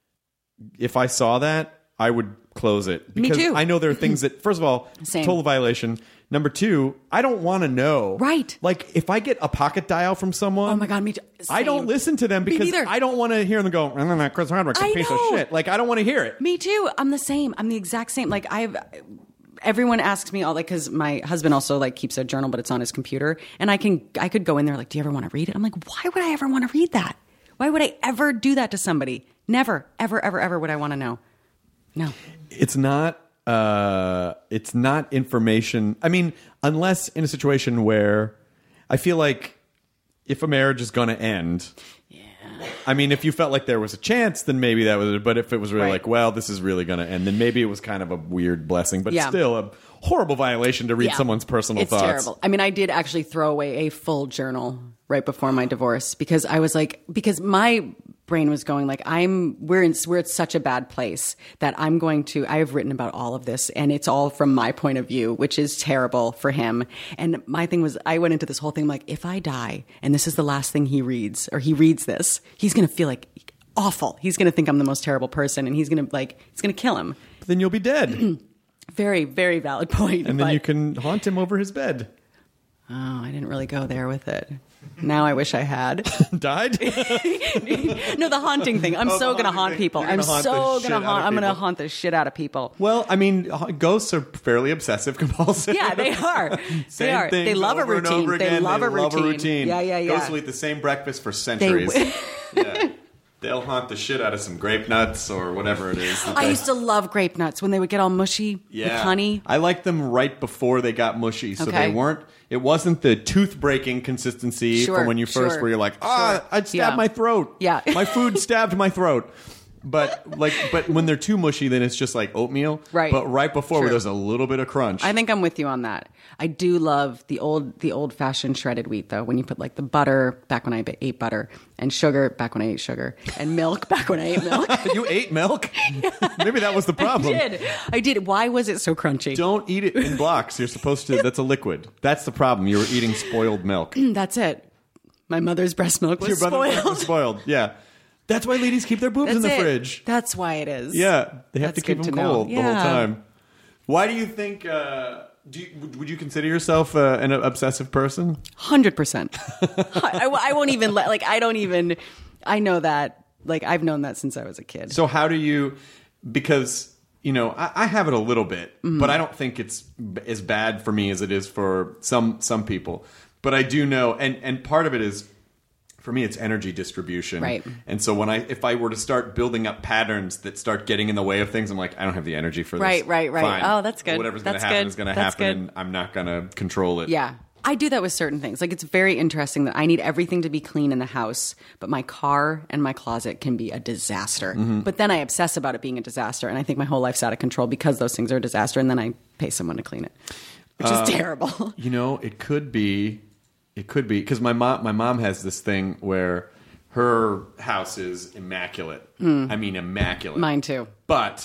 if I saw that, I would close it. Me Because too. I know there are things that, first of all, Same. total violation. Number two, I don't want to know. Right. Like if I get a pocket dial from someone, Oh my God, me too. I don't Same. listen to them Me because neither. I don't want to hear them go, and then that Chris Hardwick's a I piece know. of shit. Like I don't want to hear it. Me too. I'm the same. I'm the exact same. Like I've, everyone asks me all like, cause my husband also like keeps a journal, but it's on his computer. And I can, I could go in there like, do you ever want to read it? I'm like, why would I ever want to read that? Why would I ever do that to somebody? Never, ever, ever, ever would I want to know. No. It's not uh it's not information. I mean, unless in a situation where I feel like if a marriage is going to end, I mean, if you felt like there was a chance, then maybe that was it. But if it was really Right. like, well, this is really going to end, then maybe it was kind of a weird blessing. But Yeah. still a horrible violation to read Yeah. someone's personal it's thoughts. terrible. I mean, I did actually throw away a full journal right before my divorce because I was like, because my brain was going like, I'm, we're in, we're at such a bad place that I'm going to, I have written about all of this and it's all from my point of view, which is terrible for him. And my thing was, I went into this whole thing like, if I die and this is the last thing he reads or he reads this, he's going to feel like awful. He's going to think I'm the most terrible person and he's going to like, it's going to kill him. But then you'll be dead. Very, very valid point. And then but- you can haunt him over his bed. Oh, I didn't really go there with it. Now I wish I had. Died? No, the haunting thing. I'm Oh, so the going to haunting haunt thing. people. You're I'm gonna haunt so the going shit to out of haunt. I'm going to people. haunt the shit out of people. Well, I mean, ghosts are fairly obsessive compulsive. Yeah, they are. Same they are. things They love over a and routine. over They again. love a love routine. a routine. Yeah, yeah, yeah. Ghosts will eat the same breakfast for centuries. They- Yeah. They'll haunt the shit out of some grape nuts or whatever it is. that I they- used to love grape nuts when they would get all mushy yeah. with honey. I liked them right before they got mushy, so Okay. they weren't. It wasn't the tooth breaking consistency Sure, from when you first sure, where you're like, ah, sure. I'd stab Yeah. my throat. Yeah. My food stabbed my throat. But like, but when they're too mushy, then it's just like oatmeal. Right. But right before, where True. there's a little bit of crunch. I think I'm with you on that. I do love the old the old fashioned shredded wheat though. When you put like the butter back when I ate butter and sugar back when I ate sugar and milk back when I ate milk. You ate milk? Maybe that was the problem. I did. I did. Why was it so crunchy? Don't eat it in blocks. You're supposed to. That's a liquid. That's the problem. You were eating spoiled milk. That's it. My mother's breast milk was Your brother's spoiled. was spoiled. Yeah. That's why ladies keep their boobs in That's the it. fridge. That's why it is. Yeah, they have That's to keep good them to know. cold the whole Yeah. time. Why do you think? Uh, do you, would- would you consider yourself uh, an obsessive person? Hundred percent. I, I won't even let. Like I don't even. I know that. Like I've known that since I was a kid. So how do you? Because you know, I, I have it a little bit, Mm-hmm. but I don't think it's b- as bad for me as it is for some some people. But I do know, and and part of it is. For me, it's energy distribution. Right. And so when I, if I were to start building up patterns that start getting in the way of things, I'm like, I don't have the energy for this. Right, right, right. Fine. Oh, that's good. Whatever's going to That's happen good. is going to That's happen, good. and I'm not going to control it. Yeah. I do that with certain things. Like it's very interesting that I need everything to be clean in the house, but my car and my closet can be a disaster. Mm-hmm. But then I obsess about it being a disaster, and I think my whole life's out of control because those things are a disaster, and then I pay someone to clean it, which Uh, is terrible. You know, it could be, it could be because my mom, my mom has this thing where her house is immaculate. I mean, immaculate. Mine too. But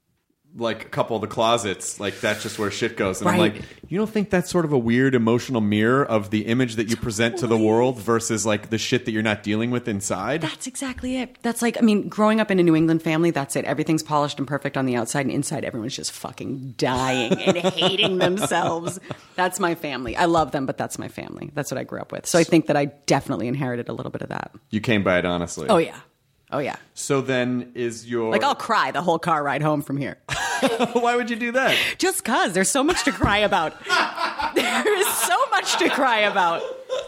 like a couple of the closets, like that's just where shit goes. And I'm Right. like, you don't think that's sort of a weird emotional mirror of the image that you present to the world versus like the shit that you're not dealing with inside? That's exactly it. That's like, I mean, growing up in a New England family, that's it. Everything's polished and perfect on the outside, and inside everyone's just fucking dying and hating themselves. That's my family. I love them, but that's my family. That's what I grew up with. So I think that I definitely inherited a little bit of that. You came by it honestly. Oh, yeah. Oh, yeah. So then is your Like, I'll cry the whole car ride home from here. Why would you do that? Just because there's so much to cry about. There is so much to cry about.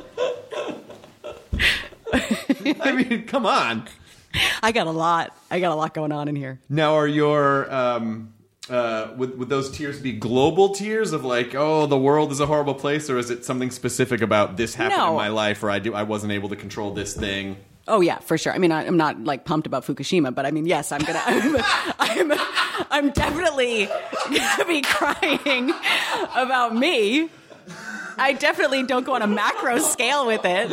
I mean, come on. I got a lot. I got a lot going on in here. Now, are your um, uh, would would those tears be global tears of like, oh, the world is a horrible place, or is it something specific about this happened No. in my life, or I do I wasn't able to control this thing? Oh yeah, for sure. I mean, I, I'm not like pumped about Fukushima, but I mean, yes, I'm gonna. I'm, I'm, I'm definitely gonna be crying about me. I definitely don't go on a macro scale with it.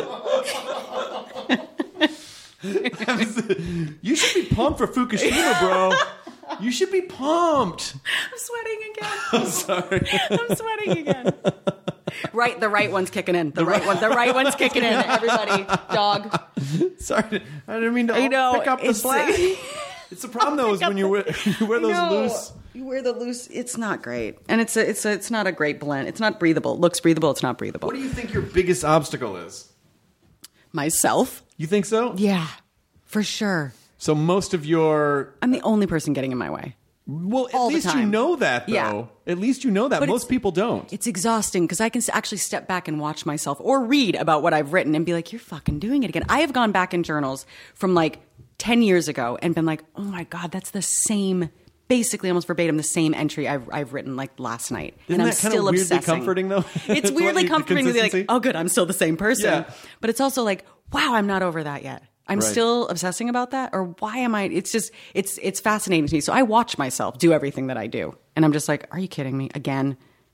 You should be pumped for Fukushima, bro. You should be pumped. I'm sweating again. I'm sorry. I'm sweating again. Right, the right one's kicking in. The, right one. The right one's kicking in. Everybody, dog. Sorry, I didn't mean to I know, pick up the it's- slack. It's the problem though is when you wear, you wear those No, loose. You wear the loose. It's not great, and it's a, it's a, it's not a great blend. It's not breathable. It looks breathable. It's not breathable. What do you think your biggest obstacle is? Myself? You think so? Yeah, for sure. So most of your I'm the only person getting in my way. well, at all the least you time. know that though. Yeah. At least you know that. But Most it's- people don't. It's exhausting because I can s- actually step back and watch myself or read about what I've written and be like, you're fucking doing it again. I have gone back in journals from like ten years ago and been like, oh my God, that's the same, basically almost verbatim, the same entry I've, I've written like last night. Isn't and I'm that kind of still weirdly obsessing. comforting, though? It's It's weirdly like the comforting to be like, consistency. oh good, I'm still the same person. Yeah. But it's also like, wow, I'm not over that yet. I'm Right. still obsessing about that, or why am I? It's just it's it's fascinating to me. So I watch myself do everything that I do, and I'm just like, are you kidding me again?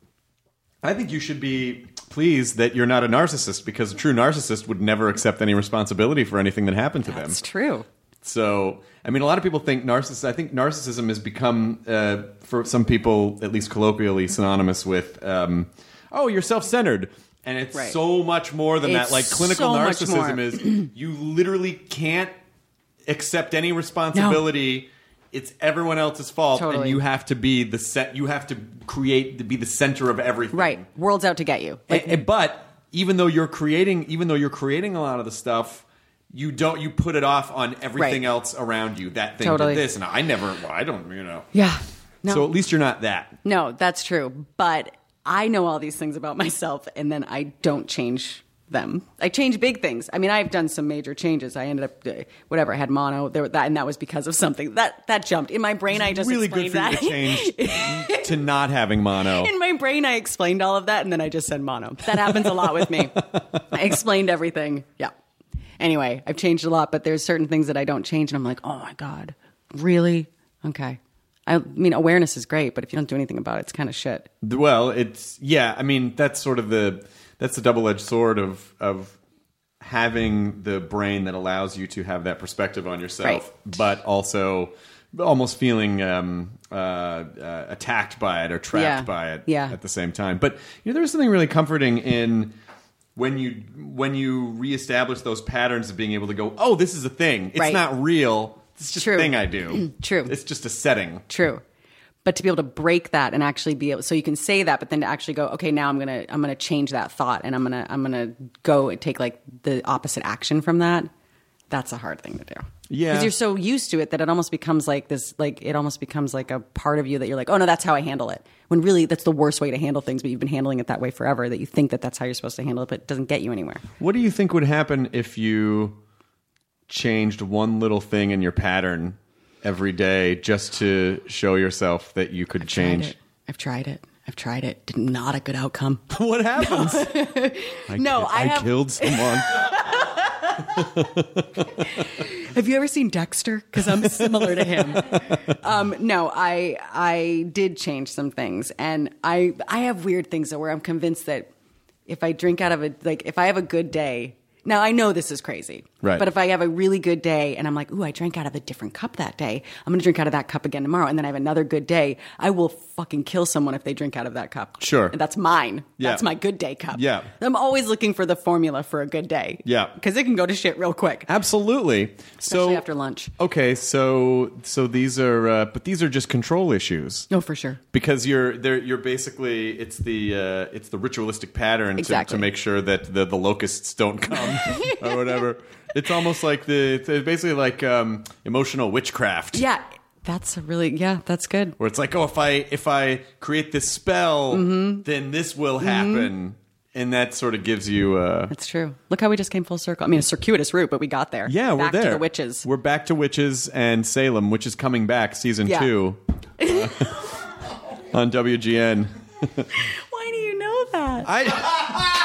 I think you should be pleased that you're not a narcissist, because a true narcissist would never accept any responsibility for anything that happened to them. That's true. So, I mean, a lot of people think narcissism. I think narcissism has become, uh, for some people, at least colloquially, synonymous with, um, oh, you're self-centered. And it's Right. so much more than It's that. Like, clinical so much narcissism more. is you literally can't accept any responsibility. It's everyone else's fault, and Totally. you have to be the set. You have to create to be the center of everything. Right. World's out to get you. Like, And- but even though you're creating, even though you're creating a lot of the stuff, you don't. You put it off on everything Right. else around you. That thing Totally. did this, and I never. Well, I don't. You know. yeah. No. So at least you're not that. No, that's true. But I know all these things about myself, and then I don't change them. I change big things. I mean, I've done some major changes. I ended up, uh, whatever, I had mono, there, that, and that was because of something. That that jumped. In my brain, I just really good explained for you that. to change to not having mono. In my brain, I explained all of that, and then I just said mono. That happens a lot with me. I explained everything. Yeah. Anyway, I've changed a lot, but there's certain things that I don't change, and I'm like, oh my God, really? Okay. I mean, awareness is great, but if you don't do anything about it, it's kind of shit. Well, it's yeah. I mean, that's sort of the that's the double-edged sword of of having the brain that allows you to have that perspective on yourself, Right. but also almost feeling um, uh, uh, attacked by it or trapped Yeah. by it Yeah. at the same time. But you know, there's something really comforting in when you when you reestablish those patterns of being able to go, oh, this is a thing. It's Right. not real. It's just True. a thing I do. True. It's just a setting. True. But to be able to break that and actually be able, so you can say that, but then to actually go, okay, now I'm gonna I'm gonna change that thought, and I'm gonna I'm gonna go and take like the opposite action from that. That's a hard thing to do. Yeah. Because you're so used to it that it almost becomes like this, like it almost becomes like a part of you that you're like, oh no, that's how I handle it. When really that's the worst way to handle things, but you've been handling it that way forever. That you think that that's how you're supposed to handle it, but it doesn't get you anywhere. What do you think would happen if you changed one little thing in your pattern every day just to show yourself that you could I've change? Tried it. I've tried it. I've tried it. Did not a good outcome. What happens? I No, ki- I I have- killed someone. Have you ever seen Dexter? Because I'm similar to him. Um, no, I I did change some things, and I I have weird things though, where I'm convinced that if I drink out of a like if I have a good day. Now, I know this is crazy, Right. but if I have a really good day and I'm like, ooh, I drank out of a different cup that day, I'm going to drink out of that cup again tomorrow, and then I have another good day, I will fucking kill someone if they drink out of that cup. Sure. And that's mine. Yeah. That's my good day cup. Yeah. I'm always looking for the formula for a good day. Yeah. Because it can go to shit real quick. Absolutely. Especially so after lunch. Okay, so so these are, uh, but these are just control issues. No, for sure. Because you're there, you're basically it's the uh, it's the ritualistic pattern to, Exactly. to make sure that the, the locusts don't come or whatever. It's almost like the it's basically like um, emotional witchcraft. Yeah, that's a really yeah, that's good. Where it's like, oh, if I if I create this spell, then this will happen, and that sort of gives you. Uh, That's true. Look how we just came full circle. I mean, a circuitous route, but we got there. yeah, we're Back there. to the witches. We're back to witches and Salem, which is coming back season Yeah. two uh, on W G N. Why do you know that? I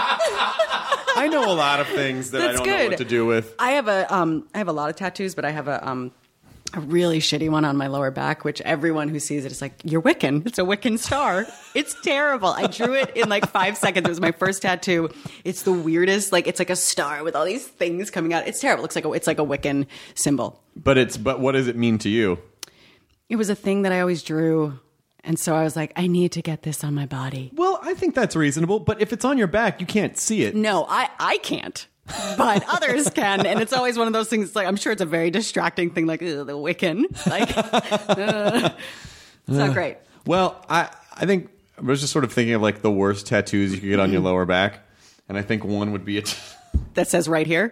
I know a lot of things that I That's don't know good. what to do with. I have a um, I have a lot of tattoos, but I have a um, a really shitty one on my lower back, which everyone who sees it is like, "You're Wiccan." It's a Wiccan star. It's terrible. I drew it in like five seconds. It was my first tattoo. It's the weirdest. Like it's like a star with all these things coming out. It's terrible. It looks like a, it's like a Wiccan symbol. But it's but what does it mean to you? It was a thing that I always drew, and so I was like, I need to get this on my body. Well, I think that's reasonable. But if it's on your back, you can't see it. No, I, I can't, but others can. And it's always one of those things, like, I'm sure it's a very distracting thing, like, ugh, the Wiccan. Like, uh, it's not great. Well, I I think I was just sort of thinking of like the worst tattoos you could get on your lower back, and I think one would be a. T- That says right here.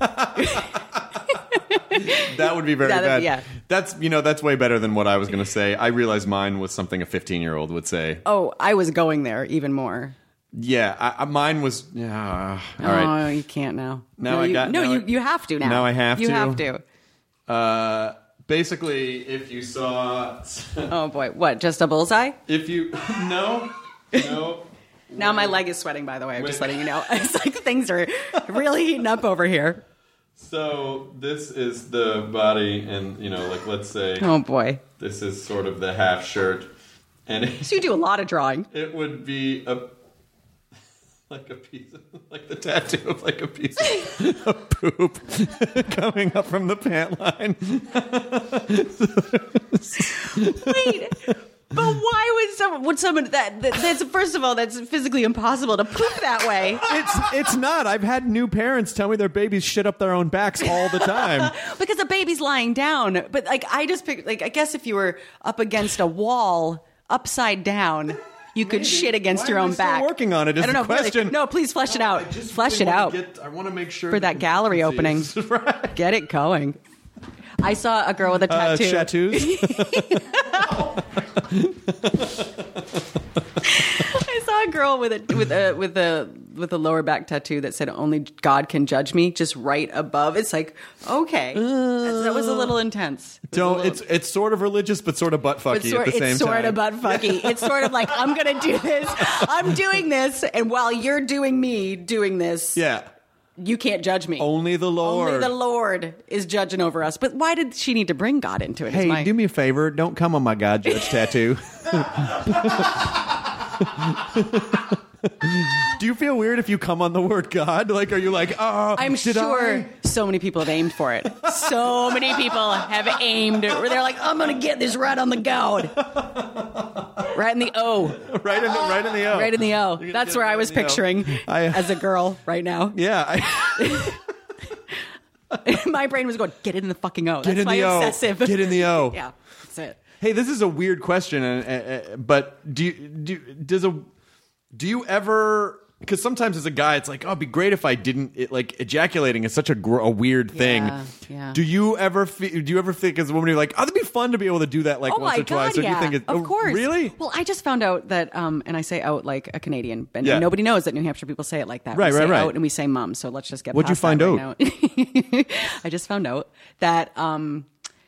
that would be very That'd bad. be- yeah. That's you know that's way better than what I was going to say. I realized mine was something a fifteen year old would say. Oh, I was going there even more. Yeah, I, I, mine was. Yeah, all right. Oh, you can't now. Now no, I you, got- No, now you, I- you have to now. now I have you to? You have to. Uh, basically, if you saw, Oh, boy. What, just a bullseye? if you no, no. Now my leg is sweating, by the way. I'm just Wait. letting you know. It's like things are really heating up over here. So this is the body, and you know, like let's say, Oh boy. this is sort of the half shirt, and it, So you do a lot of drawing. it would be a like a piece of, like the tattoo of like a piece of, of poop coming up from the pant line. Wait. But why would someone, would someone, that, that, that's, first of all, that's physically impossible to poop that way. It's it's not. I've had new parents tell me their babies shit up their own backs all the time. Because the baby's lying down. But like, I just picked, like, I guess if you were up against a wall, upside down, you could shit against Why your am I own still back. working on it is I don't the know, really. question. No, please flesh it out. I just Flesh really it wanna out get- I want to make sure for that gallery opening. Right. Get it going. I saw a girl with a Uh, tattoo. tattoos. I saw a girl with a with a with a with a lower back tattoo that said "Only God can judge me," just right above. It's like, okay, That's- that was a little intense. It was a Don't. little- It's it's sort of religious, but sort of butt fucky It's sort, at the same it's sort time. of butt fucky. It's sort of like, I'm going to do this. I'm doing this. And while you're doing me doing this, Yeah. you can't judge me. Only the Lord. Only the Lord is judging over us. But why did she need to bring God into it? Hey, Is my- do me a favor. Don't come on my God Judge tattoo. Do you feel weird if you come on the word God? Like, are you like, oh, I'm did sure I? so many people have aimed for it. So many people have aimed where they're like, I'm going to get this right on the God. Right in the O. Right in the right in the O. Right in the O. gonna That's get where it I right was in the O. picturing I- as a girl right now. Yeah. I, My brain was going, get it in the fucking O. Get That's in my the O. obsessive. Get in the O. Yeah, that's it. Hey, this is a weird question, uh, uh, but do you, do does a do you ever? Because sometimes as a guy, it's like, oh, it'd be great if I didn't. It, like ejaculating is such a, gr- a weird thing. Yeah, yeah. Do you ever? Fe- do you ever think as a woman, you're like, oh, that'd be fun to be able to do that like Oh once my or twice? God, Or do yeah. you think it's of oh, course. really? Well, I just found out that, um, and I say out like a Canadian, and Yeah. nobody knows that New Hampshire people say it like that. Right, we right, say right. out and we say mum, so let's just get What'd you past that find right now. I just found out that um,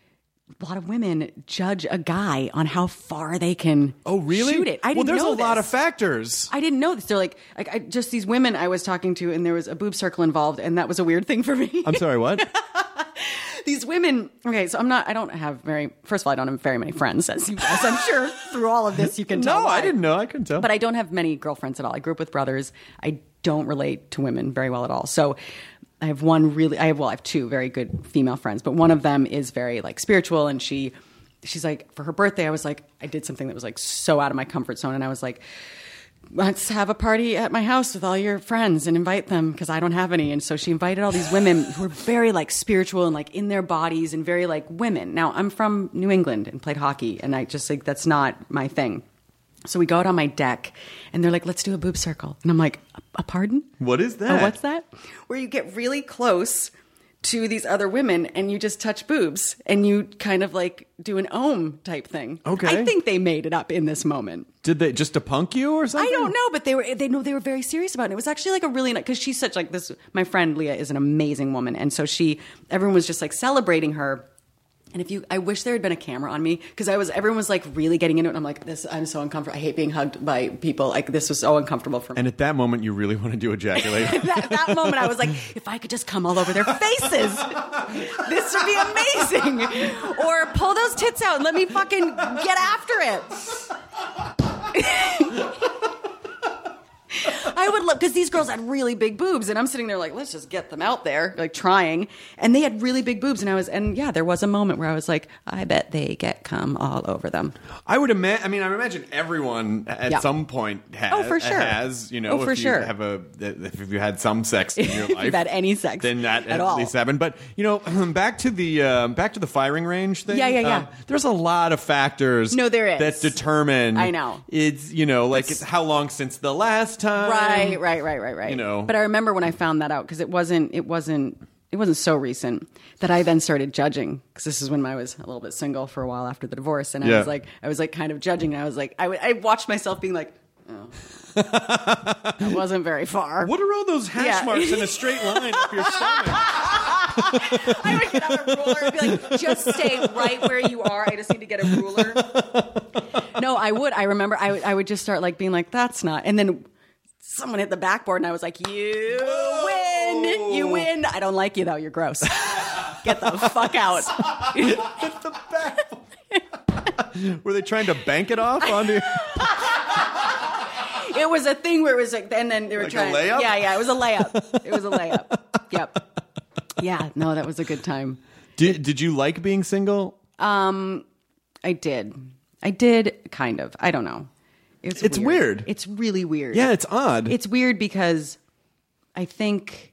a lot of women judge a guy on how far they can Oh, really? shoot it. I well, didn't there's know a lot this. of factors. I didn't know this. They're like, like I, just these women I was talking to, and there was a boob circle involved, and that was a weird thing for me. I'm sorry, what? These women. Okay, so I'm not. I don't have very. First of all, I don't have very many friends, as, you, as I'm sure through all of this you can tell. No, why. I didn't know. I couldn't tell. But I don't have many girlfriends at all. I grew up with brothers. I don't relate to women very well at all. So I have one really. I have well, I have two very good female friends, but one of them is very like spiritual, and she. She's like, for her birthday, I was like, I did something that was like so out of my comfort zone. And I was like, let's have a party at my house with all your friends and invite them because I don't have any. And so she invited all these women who were very like spiritual and like in their bodies and very like women. Now, I'm from New England and played hockey, and I just like, that's not my thing. So we go out on my deck, and they're like, let's do a boob circle. And I'm like, a, a pardon? What is that? Oh, what's that? Where you get really close to these other women and you just touch boobs and you kind of like do an ohm type thing. Okay. I think they made it up in this moment. Did they just to punk you or something? I don't know, but they were they know they were very serious about it. It was actually like a really nice, because she's such like this. My friend Leah is an amazing woman, and so she everyone was just like celebrating her. And if you, I wish there had been a camera on me because I was, everyone was like really getting into it. And I'm like, this, I'm so uncomfortable. I hate being hugged by people. Like this was so uncomfortable for me. And at that moment, you really want to do ejaculate. that, that moment, I was like, if I could just come all over their faces, this would be amazing. Or pull those tits out and let me fucking get after it. I would love, because these girls had really big boobs, and I'm sitting there like, let's just get them out there, like trying. And they had really big boobs, and I was, and yeah, there was a moment where I was like, I bet they get cum all over them. I would imagine. I mean, I imagine everyone at Yeah. some point has. Oh, for sure. Has you know? Oh, for if you sure. Have a if you had some sex in your If life, you've had any sex then that at at, all. least happened. But you know, back to the uh, back to the firing range thing. Yeah, yeah, yeah. um, there's a lot of factors. No, there is. that determine. I know. It's you know like it's how long since the last time. Right, right, right, right, right. You know. But I remember when I found that out because it wasn't, it wasn't, it wasn't so recent that I then started judging because this is when I was a little bit single for a while after the divorce, and I Yeah. was like, I was like kind of judging, and I was like, I, w- I watched myself being like, oh, that wasn't very far. What are all those hash Yeah. marks in a straight line up your stomach? I would get out a ruler and be like, just stay right where you are. I just need to get a ruler. No, I would. I remember I would, I would just start like being like, that's not. And then someone hit the backboard and I was like, you win. win. You win. I don't like you, though. You're gross. Get the fuck out. Hit the back. Were they trying to bank it off onto? It was a thing where it was like, and then they were Like a trying. layup? Yeah, yeah, it was a layup. It was a layup. Yep. Yeah, no, that was a good time. Did Did you like being single? Um, I did. I did kind of. I don't know. It's It's weird. It's really weird. Yeah, it's odd. It's weird because I think.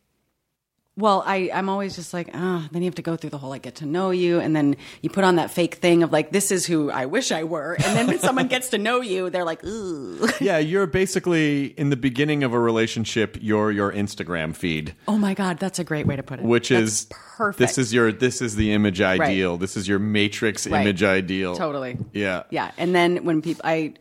Well, I, I'm always just like, ah, oh, then you have to go through the whole, like, get to know you. And then you put on that fake thing of like, this is who I wish I were. And then when someone gets to know you, they're like, ooh. Yeah, you're basically in the beginning of a relationship, you're your Instagram feed. Oh my God, that's a great way to put it. Which That's is perfect. This is your this is the image ideal. Right. This is your matrix Right. image ideal. Totally. Yeah. Yeah. And then when people, I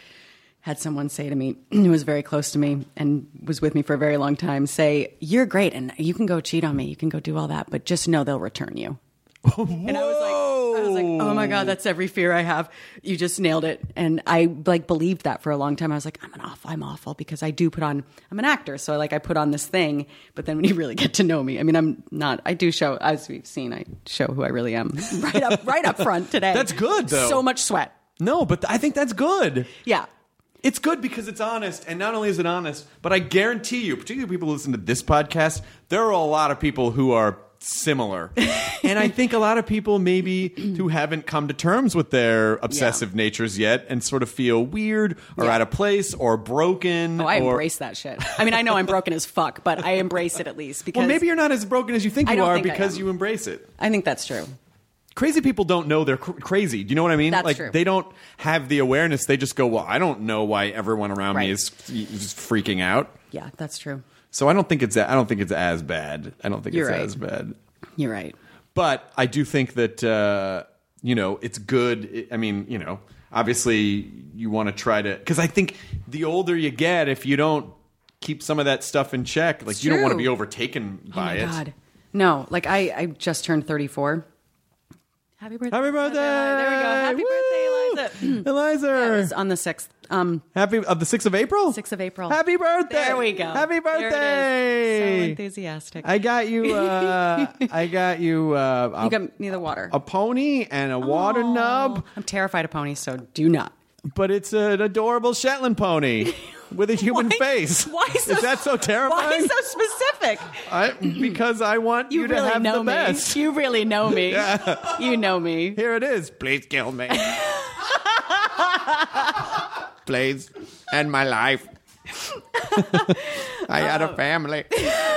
had someone say to me, who was very close to me and was with me for a very long time, say, you're great and you can go cheat on me. You can go do all that, but just know they'll return you. And I was like, I was like, oh my God, that's every fear I have. You just nailed it. And I like believed that for a long time. I was like, I'm an awful, I'm awful because I do put on, I'm an actor. So I like, I put on this thing, but then when you really get to know me, I mean, I'm not, I do show, as we've seen, I show who I really am right up, right up front today. That's good though. So much sweat. No, but I think that's good. Yeah. It's good because it's honest, and not only is it honest, but I guarantee you, particularly people who listen to this podcast, there are a lot of people who are similar. And I think a lot of people maybe who haven't come to terms with their obsessive Yeah. natures yet and sort of feel weird or Yeah. out of place or broken. Oh, I or, embrace that shit. I mean, I know I'm broken as fuck, but I embrace it at least because Well, maybe you're not as broken as you think I you don't are think I because am. you embrace it. I think that's true. Crazy people don't know they're cr- crazy. Do you know what I mean? That's like true. they don't have the awareness. They just go, "Well, I don't know why everyone around Right. me is, is freaking out." Yeah, that's true. So I don't think it's I don't think it's as bad. I don't think You're it's right. as bad. You're right. But I do think that uh, you know it's good. I mean, you know, obviously you want to try to because I think the older you get, if you don't keep some of that stuff in check, like It's you don't want to true. be overtaken Oh by my it. God. No, like I, I just turned thirty-four. Happy birthday. Happy birthday! There we go. Happy Woo! birthday, Eliza. Eliza. Yeah, it was on the sixth. Um, Happy of the sixth of April. sixth of April. Happy birthday! There we go. Happy There it is. birthday! So enthusiastic. I got you. Uh, I got you. Uh, a, you got me the water. a pony and a water Oh, nub, I'm terrified of ponies, so do not. but it's an adorable Shetland pony with a human Why- face. Why so, Is that so terrifying? Why so specific? I, because I want you, You, to really have know the me. best. You really know me. You know me. Here it is. Please kill me. Please end my life. I had a family.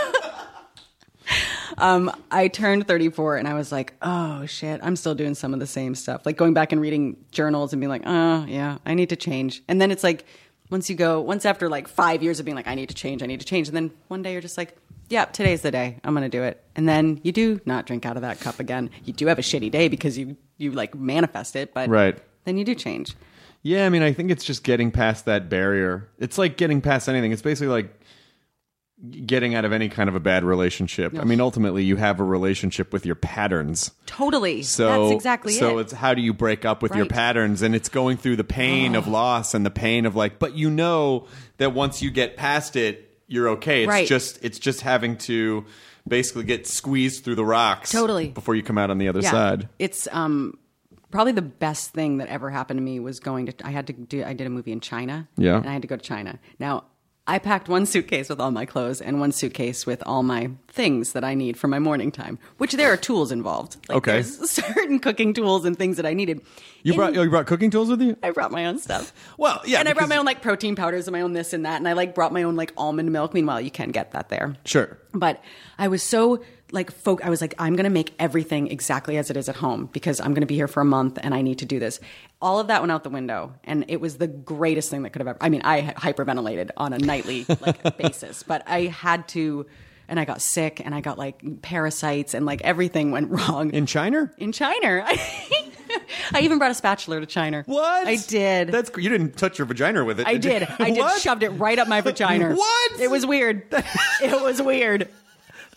Um, I turned thirty-four and I was like, oh shit, I'm still doing some of the same stuff. Like going back and reading journals and being like, oh yeah, I need to change. And then it's like, once you go, once after like five years of being like, I need to change, I need to change. And then one day you're just like, yeah, today's the day. I'm going to do it. And then you do not drink out of that cup again. You do have a shitty day because you, you like manifest it, but Right. then you do change. Yeah, I mean, I think it's just getting past that barrier. It's like getting past anything. It's basically like getting out of any kind of a bad relationship. I mean, ultimately, you have a relationship with your patterns. Totally. So That's exactly so it. it's how do you break up with your Right. patterns, and it's going through the pain of loss and the pain of like, but you know that once you get past it, you're okay. It's Right. just it's just having to basically get squeezed through the rocks Totally. before you come out on the other Yeah. side. It's um, probably the best thing that ever happened to me was going to. I had to do. I did a movie in China. Yeah. and I had to go to China. Now I packed one suitcase with all my clothes and one suitcase with all my things that I need for my morning time. Which there are tools involved. Like, Okay. there's certain cooking tools and things that I needed. You In- brought you brought cooking tools with you? I brought my own stuff. Well, yeah, and I brought because- my own like protein powders and my own this and that, and I like brought my own like almond milk. Meanwhile, you can get that there. Sure. But I was so like folk. I was like, I'm going to make everything exactly as it is at home because I'm going to be here for a month and I need to do this. All of that went out the window, and it was the greatest thing that could have ever. I mean, I hyperventilated on a nightly like basis, but I had to, and I got sick, and I got like parasites, and like everything went wrong In China? in China. I even brought a spatula to China. What? I did. That's you didn't touch your vagina with it. I did. you? I What? just shoved it right up my vagina. What? It was weird. It was weird.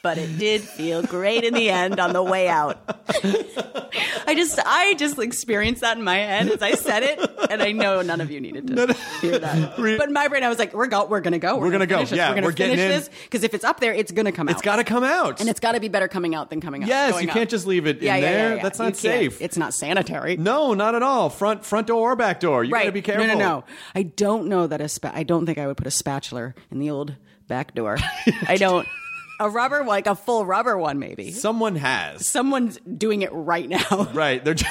but it did feel great in the end on the way out. I just I just experienced that in my head as I said it, and I know none of you needed to hear that. But in my brain, I was like, "We're go, we're gonna go, We're gonna go. finish this. Yeah, we're gonna we're getting finish in. this because if it's up there, it's gonna come out. It's got to come out. and it's got to be better coming out than coming out. Yes, going you up. can't just leave it yeah, in yeah, there. Yeah, yeah. That's not You can't. safe. It's not sanitary. No, not at all. Front front door or back door. You right. got to be careful. No, no, no. I don't know that a spa- I don't think I would put a spatula in the old back door. I don't. A rubber, like a full rubber one, maybe. Someone has. Someone's doing it right now. Right. They're.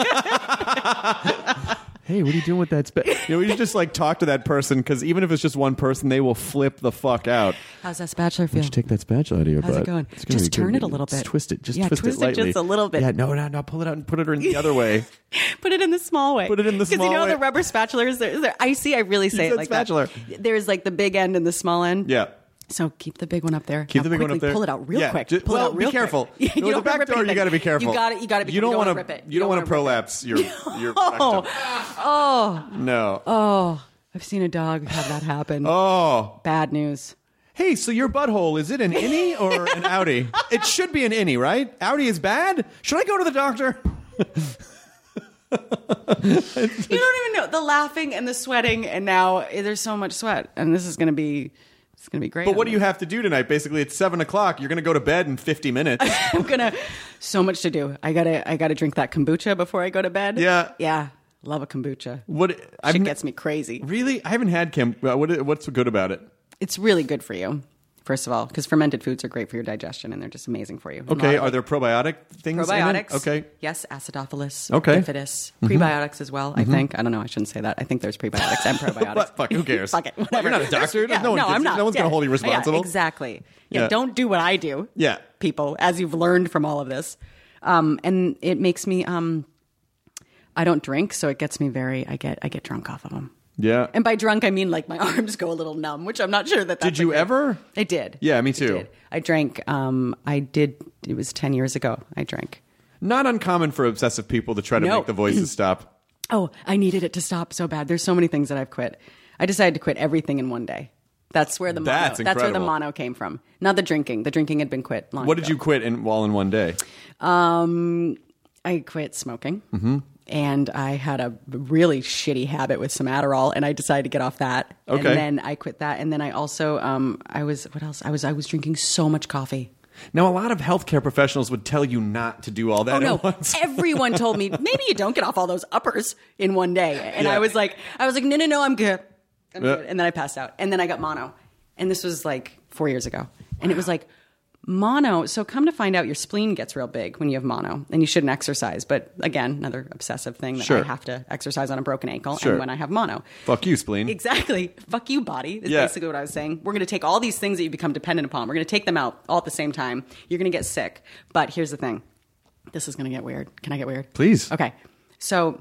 Hey, what are you doing with that? Spa-? You know, we should just like talk to that person because even if it's just one person, they will flip the fuck out. How's that spatula feel? Why don't you take that spatula out of your How's butt? it going? It's gonna Just be turn good. it a little bit. Just twist it. Just Yeah, twist, twist it it lightly. just a little bit. Yeah, no, no, no. Pull it out and put it in the other way. Put it in the small way. Put it in the Because small you know way. the rubber spatula is there, is there. I see. I really say said it like spatula. that. There's like the big end and the small end. Yeah. So keep the big one up there. Keep Now the big one up quickly there. Pull it out real Yeah, quick. ju- Pull well, it out real be careful. quick. No, with the don't back rip door, you anything. got to be careful. You got it. You got to be. You don't want to want rip it. You don't want to rip it. prolapse your your Oh, rectum. oh, No. oh! I've seen a dog have that happen. Oh. Bad news. Hey, so your butthole, is it an innie or an outie? It should be an innie, right? Outie is bad? Should I go to the doctor? You don't even know the laughing and the sweating, and now there's so much sweat, and this is going to be. It's going to be great. But what do you have to do tonight? Basically, it's seven o'clock. You're going to go to bed in fifty minutes. I'm gonna so much to do. I gotta I gotta drink that kombucha before I go to bed. Yeah. yeah. Love a kombucha. What? Shit gets me crazy. Really? I haven't had Kim. uh, What, what's good about it? It's really good for you. First of all, because fermented foods are great for your digestion and they're just amazing for you. Okay. Are there probiotic things in it? probiotics? Okay. Yes, acidophilus. Okay. Bifidus. Prebiotics as well. I think. I don't know. I shouldn't say that. I think there's prebiotics and probiotics. What? Fuck, who cares? Fuck it. Whatever. You're not a doctor. Yeah, no, one no, gives- I'm not. no one's Yeah. going to hold you responsible. Yeah, exactly. Yeah, Yeah. Don't do what I do. Yeah. People, as you've learned from all of this. Um, and it makes me. Um, I don't drink, so it gets me very. I get. I get drunk off of them. Yeah. And by drunk, I mean like my arms go a little numb, which I'm not sure that. That's Did you a good- ever? I did. Yeah, me I too. did. I drank. Um, I did. It was ten years ago. I drank. Not uncommon for obsessive people to try to No. make the voices stop. Oh, I needed it to stop so bad. There's so many things that I've quit. I decided to quit everything in one day. That's where the mono, That's that's where the incredible. mono came from. Not the drinking. The drinking had been quit long What did ago. you quit in, all in one day? Um, I quit smoking. Mm-hmm. And I had a really shitty habit with some Adderall, and I decided to get off that. Okay. And then I quit that, and then I also, um, I was what else? I was I was drinking so much coffee. Now, a lot of healthcare professionals would tell you not to do all that Oh no! at once. Everyone told me maybe you don't get off all those uppers in one day, and Yeah. I was like, I was like, no, no, no, I'm good. I'm Yeah. good. And then I passed out, and then I got mono, and this was like four years ago, and it was like mono. So come to find out, your spleen gets real big when you have mono, and you shouldn't exercise. But again, another obsessive thing that Sure. I have to exercise on a broken ankle, Sure. and when I have mono. Fuck you, spleen. Exactly. Fuck you, body, is Yeah. basically what I was saying. We're going to take all these things that you become dependent upon. We're going to take them out all at the same time. You're going to get sick. But here's the thing. This is going to get weird. Can I get weird? Please. Okay. So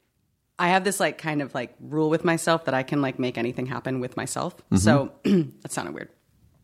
I have this like kind of like rule with myself that I can like make anything happen with myself. Mm-hmm. So that sounded weird.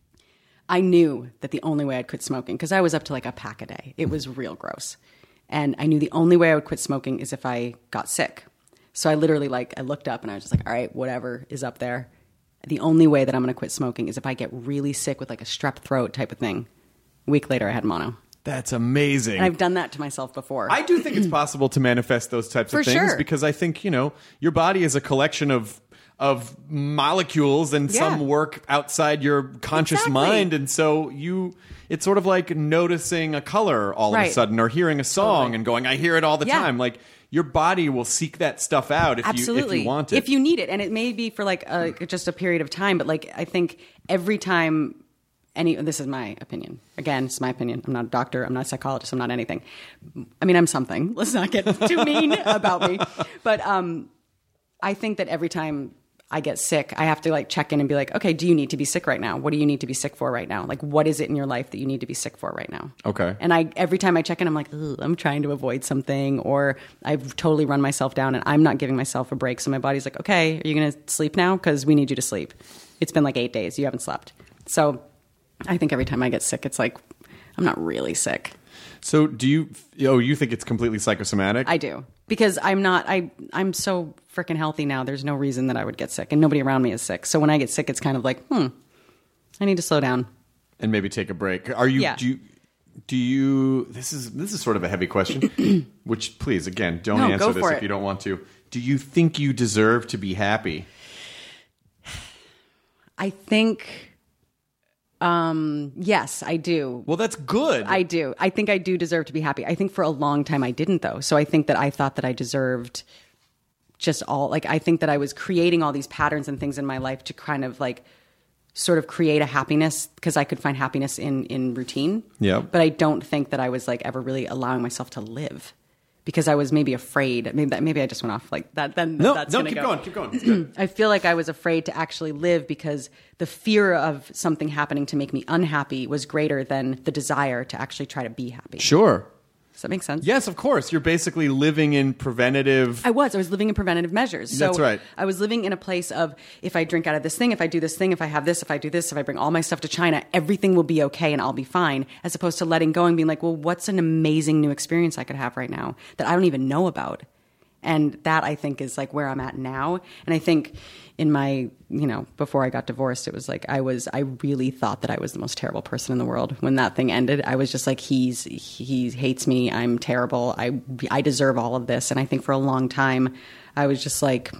I knew that the only way I'd quit smoking, because I was up to like a pack a day. It was real gross. And I knew the only way I would quit smoking is if I got sick. So I literally like, I looked up and I was just like, all right, whatever is up there. The only way that I'm going to quit smoking is if I get really sick with like a strep throat type of thing. A week later, I had mono. That's amazing. And I've done that to myself before. I do think it's possible to manifest those types For of things sure. because I think, you know, your body is a collection of of molecules and Yeah. some work outside your conscious Exactly. mind, and so you it's sort of like noticing a color all of a Right. sudden or hearing a song Totally. and going, I hear it all the Yeah. time. Like your body will seek that stuff out if Absolutely. you if you want it. If you need it. And it may be for like a, just a period of time, but like I think every time any this is my opinion. Again, it's my opinion. I'm not a doctor, I'm not a psychologist, I'm not anything. I mean, I'm something. Let's not get too mean about me. But um I think that every time I get sick, I have to like check in and be like, okay, do you need to be sick right now? What do you need to be sick for right now? Like, what is it in your life that you need to be sick for right now? Okay. And I every time I check in, I'm like, ugh, I'm trying to avoid something, or I've totally run myself down and I'm not giving myself a break. So my body's like, okay, are you going to sleep now? Because we need you to sleep. It's been like eight days. You haven't slept. So I think every time I get sick, it's like, I'm not really sick. So do you oh you think it's completely psychosomatic? I do. Because I'm not, I, I'm so freaking healthy now. There's no reason that I would get sick, and nobody around me is sick. So when I get sick, it's kind of like, hmm, I need to slow down. and maybe take a break. Are you? Yeah. Do you? Do you? This is this is sort of a heavy question. Which, please, again, don't No, answer go this for if it. you don't want to. Do you think you deserve to be happy? I think, um, yes, I do. Well, that's good. I do. I think I do deserve to be happy. I think for a long time I didn't, though. So I think that I thought that I deserved just all, like, I think that I was creating all these patterns and things in my life to kind of like sort of create a happiness because I could find happiness in, in routine. Yeah. But I don't think that I was like ever really allowing myself to live because I was maybe afraid. Maybe that, maybe I just went off like that. Then no, that's no, gonna keep go. going, keep going. It's good. I feel like I was afraid to actually live because the fear of something happening to make me unhappy was greater than the desire to actually try to be happy. Sure. Does that make sense? Yes, of course. You're basically living in preventative. I was. I was living in preventative measures. So That's right. I was living in a place of if I drink out of this thing, if I do this thing, if I have this, if I do this, if I bring all my stuff to China, everything will be okay and I'll be fine. As opposed to letting go and being like, well, what's an amazing new experience I could have right now that I don't even know about? And that I think is like where I'm at now. And I think in my, you know, before I got divorced, it was like I was, I really thought that I was the most terrible person in the world. When that thing ended, I was just like, he's, he hates me. I'm terrible. I, I deserve all of this. And I think for a long time, I was just like,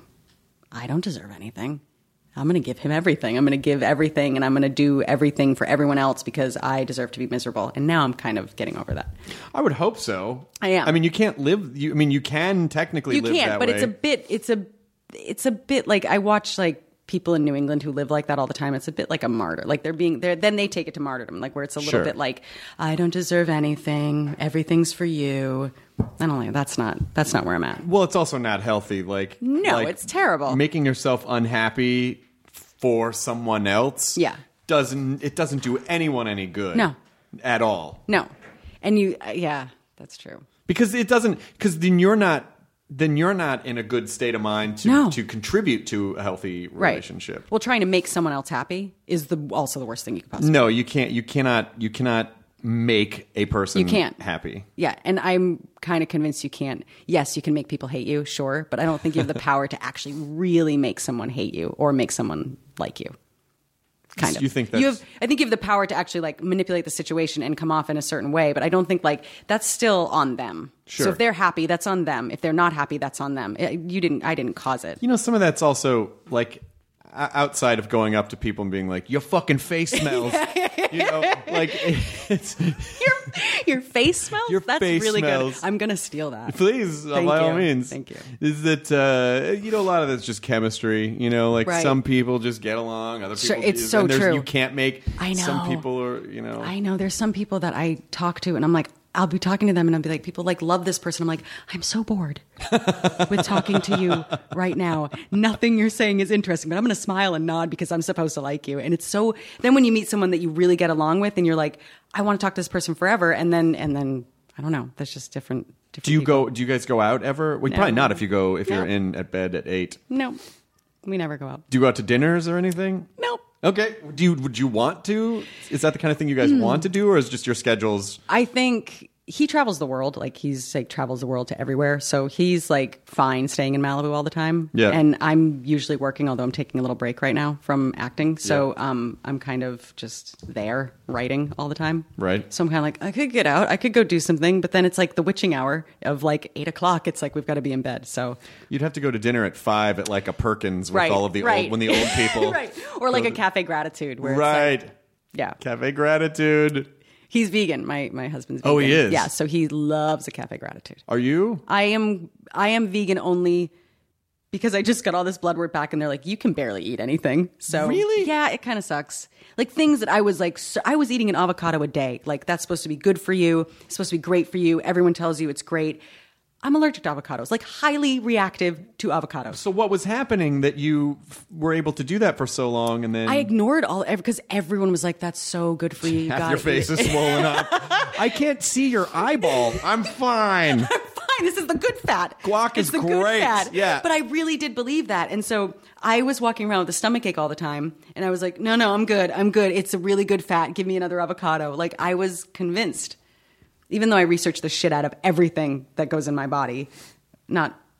I don't deserve anything. I'm going to give him everything. I'm going to give everything and I'm going to do everything for everyone else because I deserve to be miserable. And now I'm kind of getting over that. I would hope so. I am. I mean, you can't live. You, I mean, you can technically You live can't, that but way. it's a bit, it's a, it's a bit like I watch like people in New England who live like that all the time. It's a bit like a martyr. Like they're being there, then they take it to martyrdom, like where it's a little Sure. bit like, I don't deserve anything. Everything's for you. I don't like, that's not, that's not where I'm at. Well, it's also not healthy. Like No, like it's terrible. Making yourself unhappy for someone else. Yeah. Doesn't it doesn't do anyone any good. No. At all. No. And you, uh, yeah, that's true. Because it doesn't. Because then you're not. Then you're not in a good state of mind to No. to contribute to a healthy Right. relationship. Well, trying to make someone else happy is the also the worst thing you could possibly. No, you can't. You cannot. You cannot make a person You can't. happy. Yeah, and I'm kind of convinced you can't. Yes, you can make people hate you, sure, but I don't think you have the power to actually really make someone hate you or make someone like you. Kind of. You think you that's- have? I think you have the power to actually like manipulate the situation and come off in a certain way, but I don't think like that's still on them. Sure. So if they're happy, that's on them. If they're not happy, that's on them. It- you didn't. I didn't cause it. You know, some of that's also like o- outside of going up to people and being like, "Your fucking face smells." You know, like it's Your your face smells. Your that's face really smells. good. I'm gonna steal that. please, uh, Thank by all you. means. Thank you. Is that uh, you know a lot of that's just chemistry. You know, like Right. some people just get along, other people. Sure, it's just- so and there's- true. You can't make. I know. Some people are. You know. I know there's some people that I talk to and I'm like, I'll be talking to them and I'll be like, people like love this person. I'm like, I'm so bored with talking to you right now. Nothing you're saying is interesting, but I'm going to smile and nod because I'm supposed to like you. And it's so, then when you meet someone that you really get along with and you're like, I want to talk to this person forever. And then, and then I don't know, that's just different. different Do you people. go? Do you guys go out ever? Well, No. probably not if you go if No. you're in at bed at eight. No, we never go out. Do you go out to dinners or anything? Nope. Okay. Do you? Would you want to? Is that the kind of thing you guys Hmm. want to do, or is just your schedules? I think he travels the world. Like he's like travels the world to everywhere. So he's like fine staying in Malibu all the time. Yeah. And I'm usually working, although I'm taking a little break right now from acting. So um, I'm kind of just there writing all the time. Right. So I'm kind of like, I could get out. I could go do something. But then it's like the witching hour of like eight o'clock. It's like we've got to be in bed. So You'd have to go to dinner at five at like a Perkins with right, all of the right. old when the old people. right. Or like go a to- Cafe Gratitude where it's Right. like, yeah. Cafe Gratitude. He's vegan. My my husband's vegan. Oh, he is? Yeah. So he loves a Cafe Gratitude. Are you? I am I am vegan only because I just got all this blood work back and they're like, you can barely eat anything. So Really? yeah, it kind of sucks. Like things that I was like, so, I was eating an avocado a day. Like that's supposed to be good for you. It's supposed to be great for you. Everyone tells you it's great. I'm allergic to avocados, like highly reactive to avocados. So what was happening that you f- were able to do that for so long, and then I ignored all because everyone was like, "That's so good for you." You half got your face is swollen up? I can't see your eyeball. I'm fine. Fine, this is the good fat. Guac it's is the great. Good fat. Yeah. But I really did believe that. And so I was walking around with a stomach ache all the time. And I was like, no, no, I'm good. I'm good. It's a really good fat. Give me another avocado. Like I was convinced, even though I researched the shit out of everything that goes in my body, not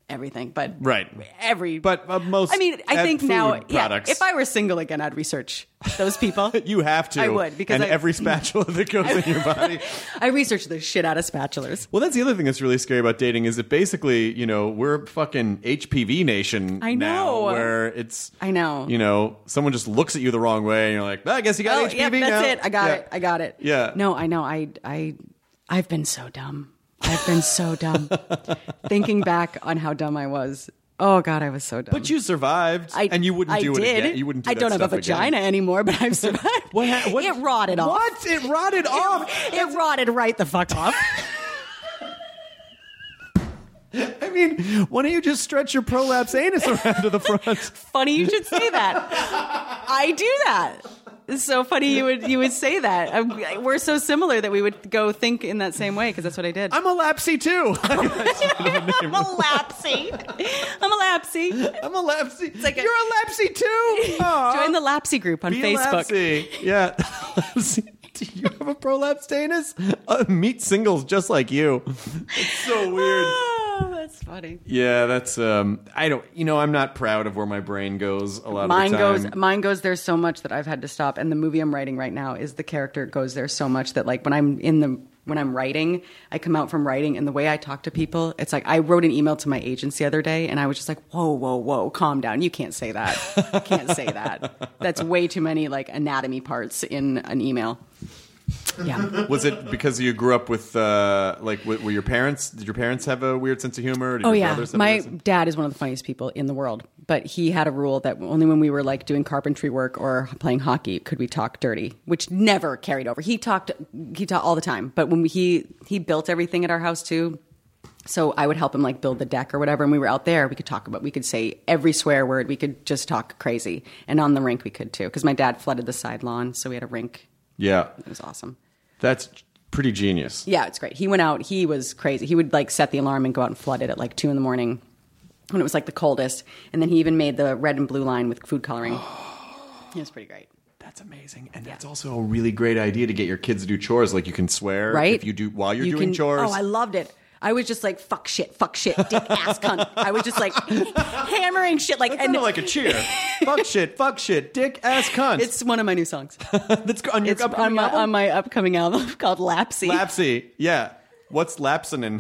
everything, but Right. every. But uh, most I mean, I uh, think food now, yeah, products. if I were single again, I'd research those people. You have to. I would, because and I- every spatula that goes in your body. I researched the shit out of spatulas. Well, that's the other thing that's really scary about dating is that basically, you know, we're fucking H P V nation I now, know. where it's, I know. you know, someone just looks at you the wrong way, and you're like, well, I guess you got Oh, H P V yep, now. that's it. I got Yeah. it. I got it. Yeah. No, I know. I, I, I've been so dumb. I've been so dumb. Thinking back on how dumb I was. Oh God, I was so dumb. But you survived, I, and you wouldn't I do it did. again. You wouldn't do I that don't have a stuff again. vagina anymore, but I've survived. What, ha- what? It rotted off. What? It rotted off? It rotted right the fuck off. I mean, why don't you just stretch your prolapse anus around to the front? Funny you should say that. I do that. It's so funny you would you would say that. I'm, we're so similar that we would go think in that same way because that's what I did. I'm a lapsy too. I'm a lapsy. I'm a lapsy. I'm a lapsy. It's like a- You're a lapsy too. Aw. Join the lapsy group on Be a Facebook. lapsy. Yeah. Lapsy. Do you have a prolapsed anus? Uh, meet singles just like you. It's so weird. Oh, that's funny. Yeah, that's um I don't you know, I'm not proud of where my brain goes a lot Mine of the time. goes mine goes there so much that I've had to stop. And the movie I'm writing right now is the character goes there so much that like when I'm in the when I'm writing, I come out from writing and the way I talk to people, it's like I wrote an email to my agents the other day and I was just like, whoa, whoa, whoa, calm down. You can't say that. You can't say that. That's way too many like anatomy parts in an email. Yeah. Was it because you grew up with uh like w- were your parents did your parents have a weird sense of humor? Did Oh your yeah, brothers have a my weird sense- dad is one of the funniest people in the world. But he had a rule that only when we were like doing carpentry work or playing hockey could we talk dirty, which never carried over. He talked, he talked all the time. But when we, he he built everything at our house too, so I would help him like build the deck or whatever. And we were out there, we could talk about, we could say every swear word. We could just talk crazy. And on the rink we could too, because my dad flooded the side lawn, so we had a rink. Yeah. It was awesome. That's pretty genius. Yeah, it's great. He went out. He was crazy. He would like set the alarm and go out and flood it at like two in the morning when it was like the coldest. And then he even made the red and blue line with food coloring. It was pretty great. That's amazing. And that's also a really great idea to get your kids to do chores. Like you can swear Right? if you do while you're You doing can- chores. Oh, I loved it. I was just like, fuck shit, fuck shit, dick, ass, cunt. I was just like hammering shit like. That sounded like a cheer. Fuck shit, fuck shit, dick, ass, cunt. It's one of my new songs. That's on your It's on upcoming my, album? on my upcoming album called Lapsy. Lapsy. Yeah. What's lapsinin'?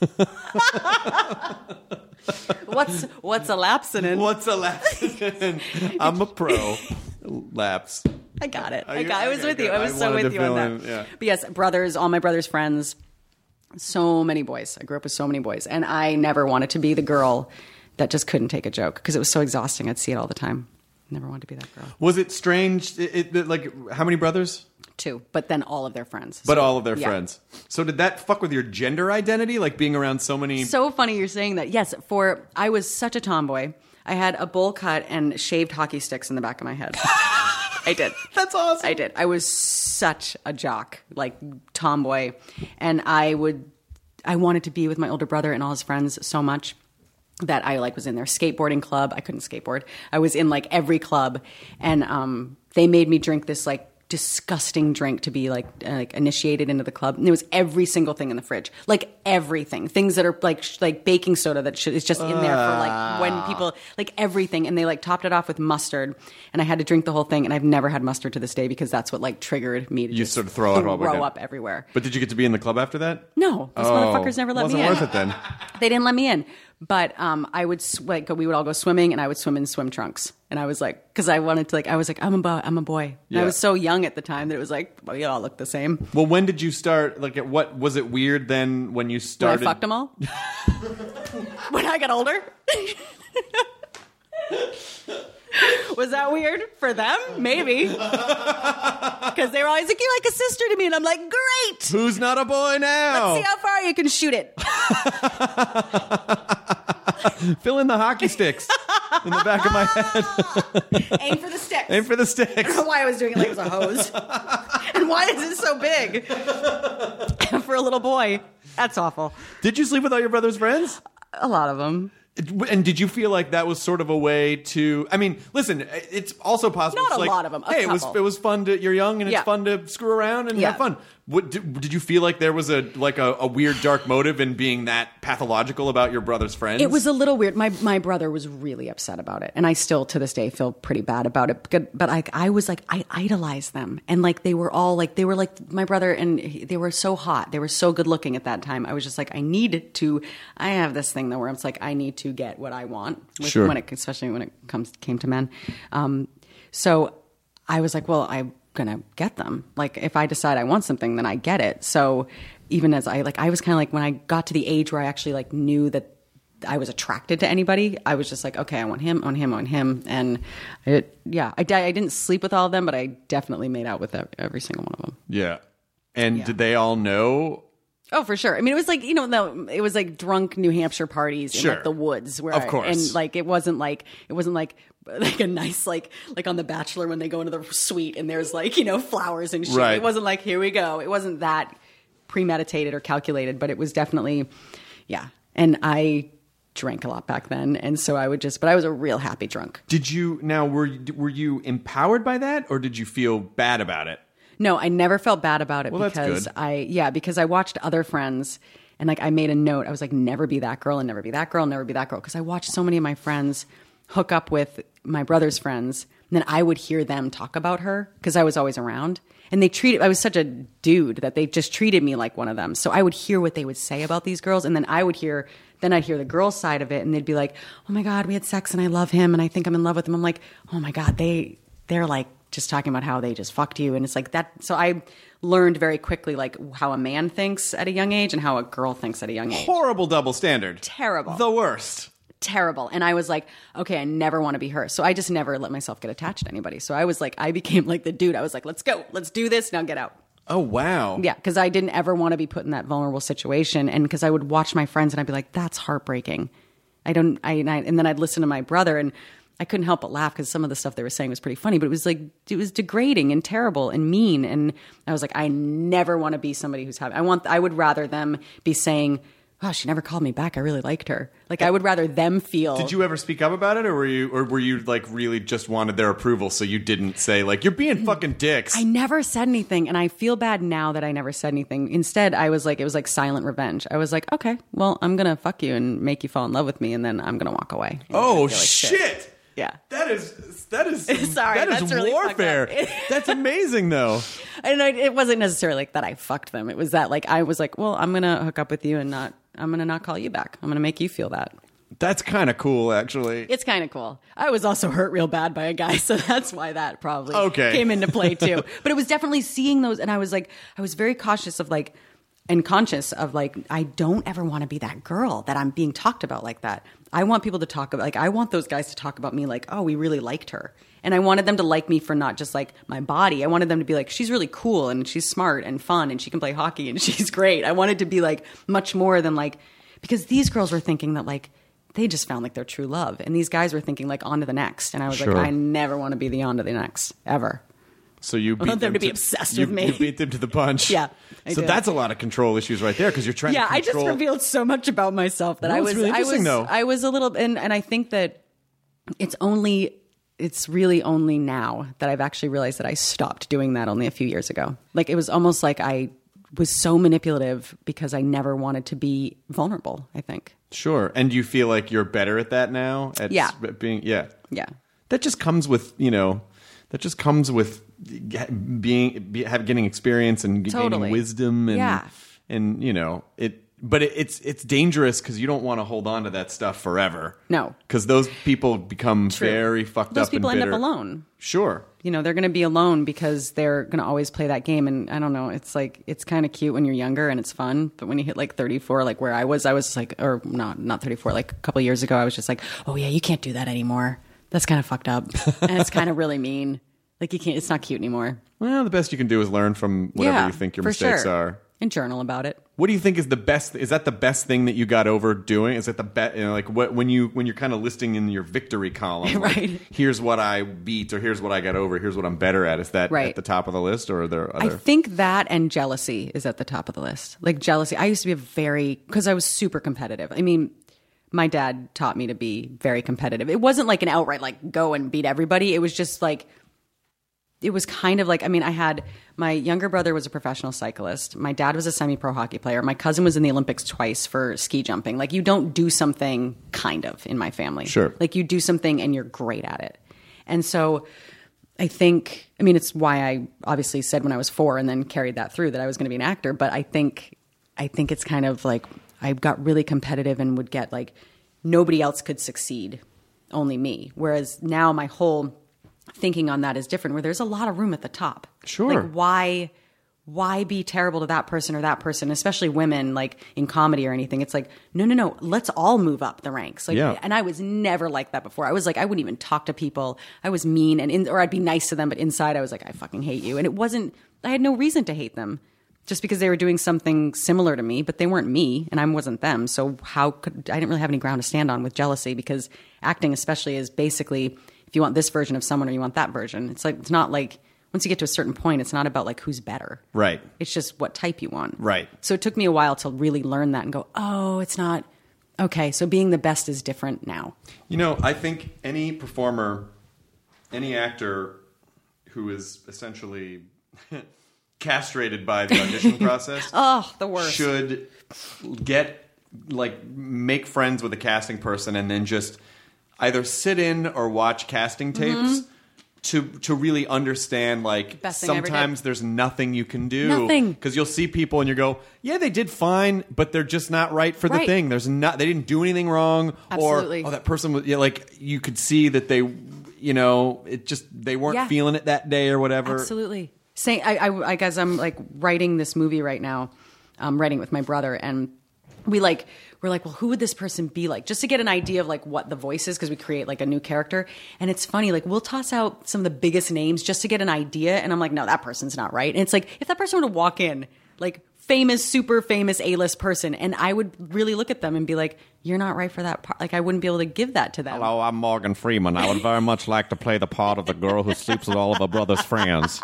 What's what's a lapsinin'? What's a lapsinin'? I'm a pro. Laps. I got it. Oh, I you- got. I was okay, with you. good. I was I so wanted with to you on fill that. in, yeah. But yes, brothers, all my brothers' friends, so many boys. I grew up with so many boys, and I never wanted to be the girl that just couldn't take a joke because it was so exhausting. I'd see it all the time. Never wanted to be that girl. Was it strange? It, it, like, how many brothers? Two, but then all of their friends. But So, all of their yeah. friends. So did that fuck with your gender identity? Like being around so many. So funny you're saying that. Yes, for I was such a tomboy. I had a bowl cut and shaved hockey sticks in the back of my head. I did. That's awesome. I did. I was such a jock, like tomboy, and I would. I wanted to be with my older brother and all his friends so much that I like was in their skateboarding club. I couldn't skateboard. I was in like every club, and um, they made me drink this like disgusting drink to be like uh, like initiated into the club. And there was every single thing in the fridge, like everything, things that are like sh- like baking soda that should, is just in there for like when people like everything. And they like topped it off with mustard, and I had to drink the whole thing. And I've never had mustard to this day because that's what like triggered me to You just sort of throw it all throw again. up everywhere. But did you get to be in the club after that? No, those Oh, motherfuckers never let wasn't me in. worth it then. They didn't let me in. But um, I would sw- like we would all go swimming, and I would swim in swim trunks. And I was like, because I wanted to like, I was like, I'm a boy. I'm a boy. And Yeah. I was so young at the time that it was like, well, we all look the same. Well, when did you start? Like, at what was it weird then when you When started? I fucked them all. When I got older. Was that weird for them? Maybe. Because they were always like, you're like a sister to me. And I'm like, great. Who's not a boy now? Let's see how far you can shoot it. Fill in the hockey sticks in the back of my head. Aim for the sticks. Aim for the I sticks. don't know why I was doing it like it was a hose. And why is it so big? For a little boy. That's awful. Did you sleep with all your brother's friends? A lot of them. And did you feel like that was sort of a way to? I mean, listen, it's also possible. Not it's a like, lot of 'em, a Hey, it was couple. it was fun to. You're young and it's Yeah. fun to screw around and Yeah. have fun. What did, did you feel like there was a like a, a weird dark motive in being that pathological about your brother's friends? It was a little weird. My my brother was really upset about it, and I still to this day feel pretty bad about it. But, but I I was like I idolized them, and like they were all like they were like my brother, and he, they were so hot, they were so good looking at that time. I was just like I need to. I have this thing though where it's like I need to get what I want, with, sure. when it especially when it comes came to men. Um, so I was like, well, I. gonna get them. Like if I decide I want something, then I get it. So even as I like I was kind of like when I got to the age where I actually like knew that I was attracted to anybody, I was just like, okay, I want him, I want him, I want him. And it yeah I, I didn't sleep with all of them, but I definitely made out with every single one of them. Yeah. And yeah. did they all know? Oh, for sure. I mean, it was like, you know, no, it was like drunk New Hampshire parties in Sure. like the woods where Of I- course. and like it wasn't like it wasn't like like a nice like like on The Bachelor when they go into the suite and there's like, you know, flowers and shit. Right. It wasn't like here we go. It wasn't that premeditated or calculated, but it was definitely yeah. And I drank a lot back then, and so I would just but I was a real happy drunk. Did you now were you, were you empowered by that, or did you feel bad about it? No, I never felt bad about it Well, that's because good. I yeah, because I watched other friends and like I made a note. I was like, never be that girl and never be that girl, and never be that girl. Because I watched so many of my friends hook up with my brother's friends, and then I would hear them talk about her because I was always around. And they treated I was such a dude that they just treated me like one of them. So I would hear what they would say about these girls, and then I would hear then I'd hear the girls' side of it, and they'd be like, "Oh my God, we had sex and I love him and I think I'm in love with him." I'm like, "Oh my God, they they're like just talking about how they just fucked you." And it's like that. So I learned very quickly like how a man thinks at a young age and how a girl thinks at a young age. Horrible double standard. Terrible. The worst. Terrible. And I was like, okay, I never want to be her. So I just never let myself get attached to anybody. So I was like, I became like the dude. I was like, let's go. Let's do this. Now get out. Oh, wow. Yeah, because I didn't ever want to be put in that vulnerable situation. And because I would watch my friends and I'd be like, that's heartbreaking. I don't, I, and, I, and then I'd listen to my brother and I couldn't help but laugh because some of the stuff they were saying was pretty funny, but it was like, it was degrading and terrible and mean. And I was like, I never want to be somebody who's having, I want, I would rather them be saying, oh, she never called me back. I really liked her. Like, I would rather them feel. Did you ever speak up about it, or were you, or were you like really just wanted their approval, so you didn't say like you're being fucking dicks? I never said anything, and I feel bad now that I never said anything. Instead, I was like, it was like silent revenge. I was like, okay, well, I'm gonna fuck you and make you fall in love with me, and then I'm gonna walk away. And Oh I feel like shit. Yeah. That is that is Sorry, that is that's really warfare. fucked up. That's amazing though. And I, it wasn't necessarily like that I fucked them. It was that like I was like, well, I'm gonna hook up with you and not. I'm gonna not call you back. I'm gonna make you feel that. That's kind of cool, actually. It's kind of cool. I was also hurt real bad by a guy, so that's why that probably Okay. came into play too. But it was definitely seeing those, and I was like, I was very cautious of like, and conscious of like, I don't ever want to be that girl that I'm being talked about like that. I want people to talk about, like, I want those guys to talk about me like, oh, we really liked her. And I wanted them to like me for not just like my body. I wanted them to be like, she's really cool and she's smart and fun and she can play hockey and she's great. I wanted to be like much more than like, because these girls were thinking that like, they just found like their true love. And these guys were thinking like on to the next. And I was Sure. like, I never want to be the on to the next ever. So you beat I want them to be to- obsessed you- with me. You beat them to the punch. Yeah, I So did. that's a lot of control issues right there because you're trying Yeah, to I just control. revealed so much about myself that No, I it's was really I interesting, was though. I was a little and and I think that it's only it's really only now that I've actually realized that I stopped doing that only a few years ago. Like it was almost like I was so manipulative because I never wanted to be vulnerable, I think. Sure. And you feel like you're better at that now? At Yeah. s- being yeah. Yeah. That just comes with, you know, that just comes with ge- being be, have getting experience and Totally. gaining wisdom and Yeah. and you know, it but it, it's it's dangerous cuz you don't want to hold on to that stuff forever. No. Cuz those people become True. very fucked Those up people and end bitter. up alone. Sure. You know, they're going to be alone because they're going to always play that game. And I don't know, it's like, it's kind of cute when you're younger and it's fun. But when you hit like thirty-four, like where I was, I was like, or not, not thirty-four, like a couple of years ago, I was just like, oh yeah, you can't do that anymore. That's kind of fucked up. And it's kind of really mean. Like you can't, it's not cute anymore. Well, the best you can do is learn from whatever Yeah, you think your for mistakes sure. are. And journal about it. What do you think is the best? Is that the best thing that you got over doing? Is it the best? You know, like what when you when you're kind of listing in your victory column, like, Right. here's what I beat, or here's what I got over, here's what I'm better at. Is that Right. at the top of the list, or are there I other? think that and jealousy is at the top of the list. Like jealousy. I used to be a very, because I was super competitive. I mean, my dad taught me to be very competitive. It wasn't like an outright, like, go and beat everybody. It was just like, it was kind of like, I mean, I had my younger brother was a professional cyclist. My dad was a semi-pro hockey player. My cousin was in the Olympics twice for ski jumping. Like, you don't do something kind of in my family. Sure. Like, you do something and you're great at it. And so I think, I mean, it's why I obviously said when I was four and then carried that through that I was going to be an actor. But I think, I think it's kind of like I got really competitive and would get like, nobody else could succeed, only me. Whereas now my whole thinking on that is different, where there's a lot of room at the top. Sure. Like, why why be terrible to that person or that person, especially women, like in comedy or anything? It's like, no, no, no, let's all move up the ranks. Like, yeah. And I was never like that before. I was like, I wouldn't even talk to people. I was mean, and in, or I'd be nice to them, but inside I was like, I fucking hate you. And it wasn't, I had no reason to hate them, just because they were doing something similar to me, but they weren't me and I wasn't them. So how could, I didn't really have any ground to stand on with jealousy, because acting especially is basically, if you want this version of someone or you want that version, it's like, it's not like, once you get to a certain point, it's not about like who's better. Right. It's just what type you want. Right. So it took me a while to really learn that and go, oh, it's not, okay, so being the best is different now. You know, I think any performer, any actor who is essentially castrated by the audition process oh, the worst. should get, like, make friends with a casting person and then just either sit in or watch casting tapes mm-hmm. to to really understand, like, sometimes there's nothing you can do. Nothing. Because you'll see people and you go, yeah, they did fine, but they're just not right for the right. thing. There's not, they didn't do anything wrong. Absolutely. Or, oh, that person was, yeah, like, you could see that they, you know, it just, they weren't yeah. feeling it that day or whatever. Absolutely. Say, I, I, I guess I'm, like, writing this movie right now. I'm writing it with my brother, and we, like, we're like, well, who would this person be like? Just to get an idea of like what the voice is, because we create like a new character. And it's funny, like we'll toss out some of the biggest names just to get an idea. And I'm like, no, that person's not right. And it's like, if that person were to walk in, like famous, super famous A-list person, and I would really look at them and be like, you're not right for that part. Like, I wouldn't be able to give that to them. Hello, I'm Morgan Freeman. I would very much like to play the part of the girl who sleeps with all of her brother's friends.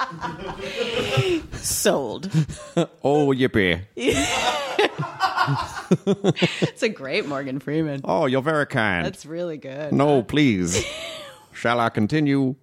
Sold. Oh, yippee. It's a great Morgan Freeman. Oh, you're very kind. That's really good. No, please. Shall I continue?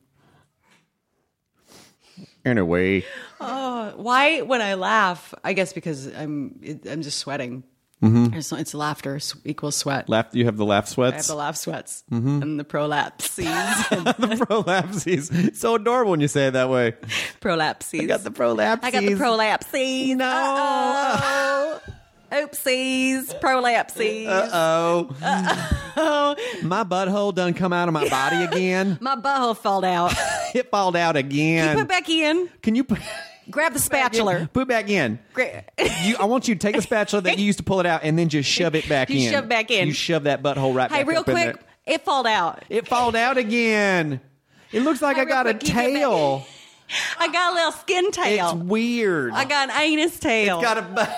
Anyway. Oh, why when I laugh? I guess because I'm it, I'm just sweating. Mm-hmm. It's, it's laughter equals sweat. Laugh. You have the laugh sweats? I have the laugh sweats mm-hmm. and the prolapses. The prolapses. It's so adorable when you say it that way. Prolapses. I got the prolapses. I got the prolapses. No. Uh-oh. Oopsies. Prolapses. Uh-oh. Uh-oh. My butthole done come out of my body again. My butthole fell out. It falled out again. Can you put it back in? Can you put... Grab the spatula. Put it back in. Gra- you, I want you to take the spatula that you used to pull it out and then just shove it back you in. You shove back in. You shove that butthole right hey, back real up in quick, there. it falled out. It falled out again. It looks like hey, I got quick, a tail. I got a little skin tail. It's weird. I got an anus tail. It's got a...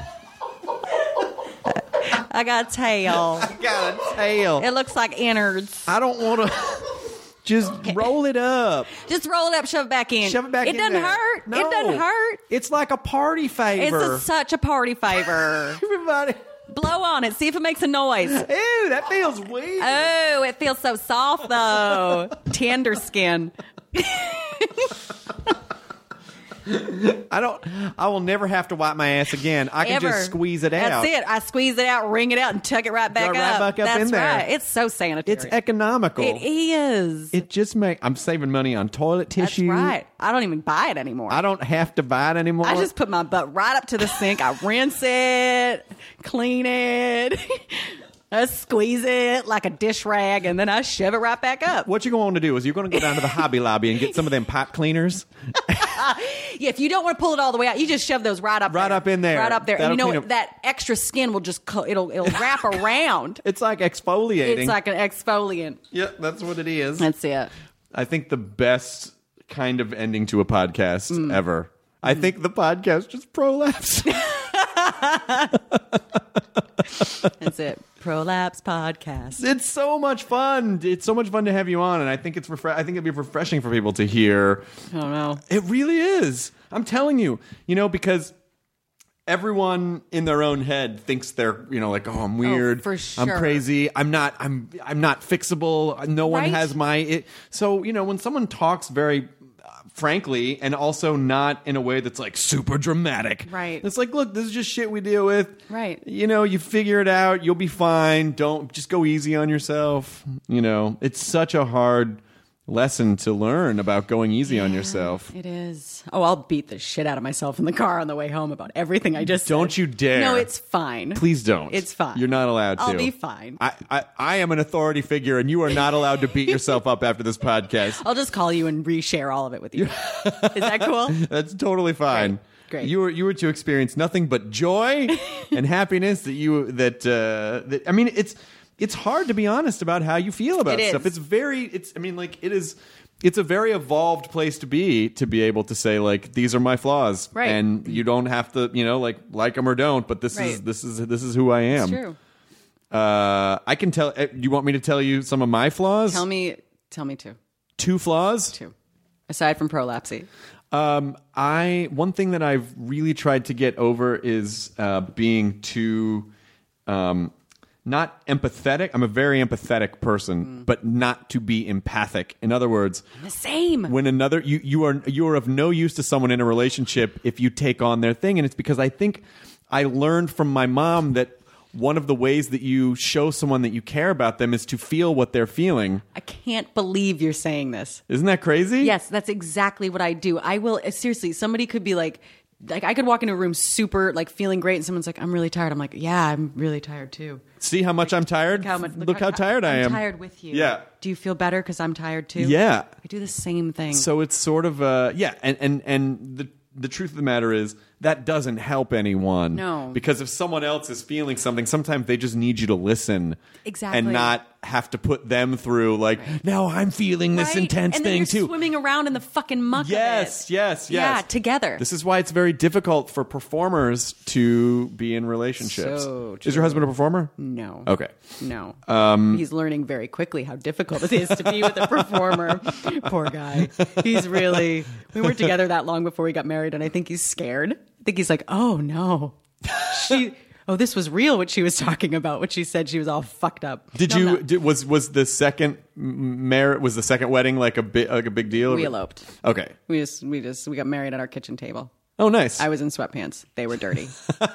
I got a tail. I got a tail. It looks like innards. I don't want to... Just roll it up. Just roll it up, shove it back in. Shove it back it in doesn't there. hurt. No. It doesn't hurt. It's like a party favor. It's a, such a party favor. Everybody... Blow on it. See if it makes a noise. Ew, that feels weird. Oh, it feels so soft, though. Tender skin. I don't. I will never have to wipe my ass again. I can Ever. just squeeze it out. That's it. I squeeze it out, wring it out, and tuck it right back Right up. back up That's in there. right. It's so sanitary. It's economical. It is. It just make. I'm saving money on toilet tissue. That's right. I don't even buy it anymore. I don't have to buy it anymore. I just put my butt right up to the sink. I rinse it, clean it. I squeeze it like a dish rag, and then I shove it right back up. What you're going to do is you're going to go down to the Hobby Lobby and get some of them pipe cleaners. Yeah, if you don't want to pull it all the way out, you just shove those right up right there. up in there. Right up there. That'll and you know clean what? up- That extra skin will just, co- it'll it'll wrap around. It's like exfoliating. It's like an exfoliant. Yeah, that's what it is. That's it. I think the best kind of ending to a podcast Mm. ever. I think the podcast just prolapsed. That's it. Prolapse Podcast. It's so much fun. It's so much fun to have you on, and I think it's refre- I think it'd be refreshing for people to hear. I don't know. It really is. I'm telling you. You know, because everyone in their own head thinks they're, you know, like, oh, I'm weird. Oh, for I'm sure. crazy. I'm not. I'm. I'm not fixable. No one Right? has my. It. So you know, when someone talks very frankly, and also not in a way that's like super dramatic. Right. It's like, look, this is just shit we deal with. Right. You know, you figure it out. You'll be fine. Don't just go easy on yourself. You know, it's such a hard lesson to learn about going easy on yourself. It is. Oh, I'll beat the shit out of myself in the car on the way home about everything I just Don't said. you dare. No, it's fine. Please don't. It's fine. You're not allowed to. I'll be fine. I, I, I am an authority figure, and you are not allowed to beat yourself up after this podcast. I'll just call you and reshare all of it with you. Is that cool? That's totally fine. Great. Great. You were you were to experience nothing but joy and happiness that you that uh, that I mean it's it's hard to be honest about how you feel about It is. stuff. It's very it's I mean like it is it's a very evolved place to be to be able to say like these are my flaws, Right. and you don't have to you know like like them or don't, but this is Right. this is this is who I am. It's true. Uh, I can tell. uh, You want me to tell you some of my flaws? Tell me, tell me two. Two flaws. Two. Aside from prolapsy. Um, I one thing that I've really tried to get over is uh, being too um, not empathetic. I'm a very empathetic person, Mm. but not to be empathic. In other words, The same. when another you you are you are of no use to someone in a relationship if you take on their thing, and it's because I think I learned from my mom that one of the ways that you show someone that you care about them is to feel what they're feeling. I can't believe you're saying this. Isn't that crazy? Yes, that's exactly what I do. I will, seriously, somebody could be like, like I could walk into a room super like feeling great and someone's like, I'm really tired. I'm like, yeah, I'm really tired too. See how much I'm tired? Look how, much, Look how tired I I'm am. tired with you. Yeah. Do you feel better because I'm tired too? Yeah. I do the same thing. So it's sort of uh yeah, and and and the the truth of the matter is that doesn't help anyone. No. Because if someone else is feeling something, sometimes they just need you to listen. Exactly. And not have to put them through like, now I'm feeling this Right? intense and then thing you're too. swimming around in the fucking muck Yes, of it. yes, yes. Yeah, together. This is why it's very difficult for performers to be in relationships. So Is your true. husband a performer? No. Okay. No. Um, He's learning very quickly how difficult it is to be with a performer. Poor guy. He's really, we weren't together that long before we got married, and I think he's scared. I think he's like, oh no. She, oh, this was real what she was talking about, what she said she was all fucked up. Did No, you? no. Did, was was the second marriage? Was the second wedding like a big like a big deal? We eloped. Okay. We just, we just, we got married at our kitchen table. Oh, nice. I was in sweatpants. They were dirty.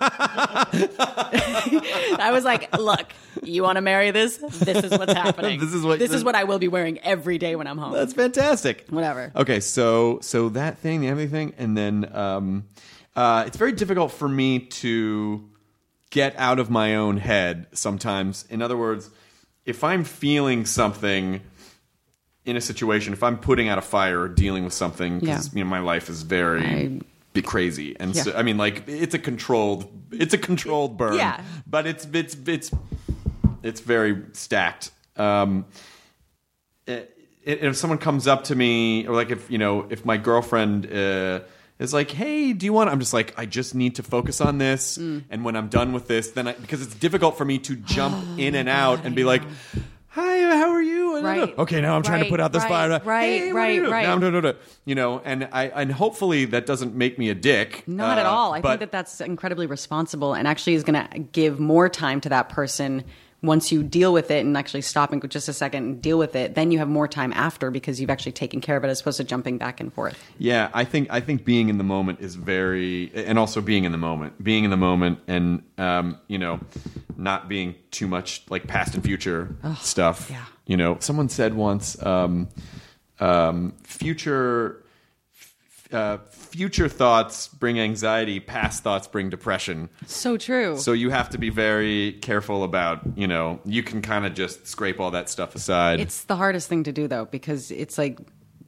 I was like, look, you want to marry this? This is what's happening. This is what- This is what I will be wearing every day when I'm home. That's fantastic. Whatever. Okay, so so that thing, the other thing, and then um, uh, it's very difficult for me to get out of my own head sometimes. In other words, if I'm feeling something in a situation, if I'm putting out a fire or dealing with something, because Yeah. you know my life is very I- be crazy, and Yeah. so I mean, like it's a controlled, it's a controlled burn, Yeah. but it's it's it's it's very stacked. Um, it, it, if someone comes up to me, or like if you know, if my girlfriend uh, is like, "Hey, do you want?" I'm just like, I just need to focus on this, Mm. and when I'm done with this, then I, because it's difficult for me to jump in and out God, and I be like, know. "Hi, how are you?" And Right. Okay, now I'm trying to Right, put out this right, fire. right, Hey, what are right, you doing? right. Now I'm doing it. You know, and I and hopefully that doesn't make me a dick. Not at uh, all. I but- think that that's incredibly responsible and actually is going to give more time to that person once you deal with it and actually stop and go just a second and deal with it. Then you have more time after because you've actually taken care of it as opposed to jumping back and forth. Yeah, I think I think being in the moment is very, and also being in the moment, being in the moment, and um, you know, not being too much like past and future stuff. yeah. You know, someone said once, um, um, future. Uh, future thoughts bring anxiety. Past thoughts bring depression. So true. So you have to be very careful about, you know, you can kind of just scrape all that stuff aside. It's the hardest thing to do though, because it's like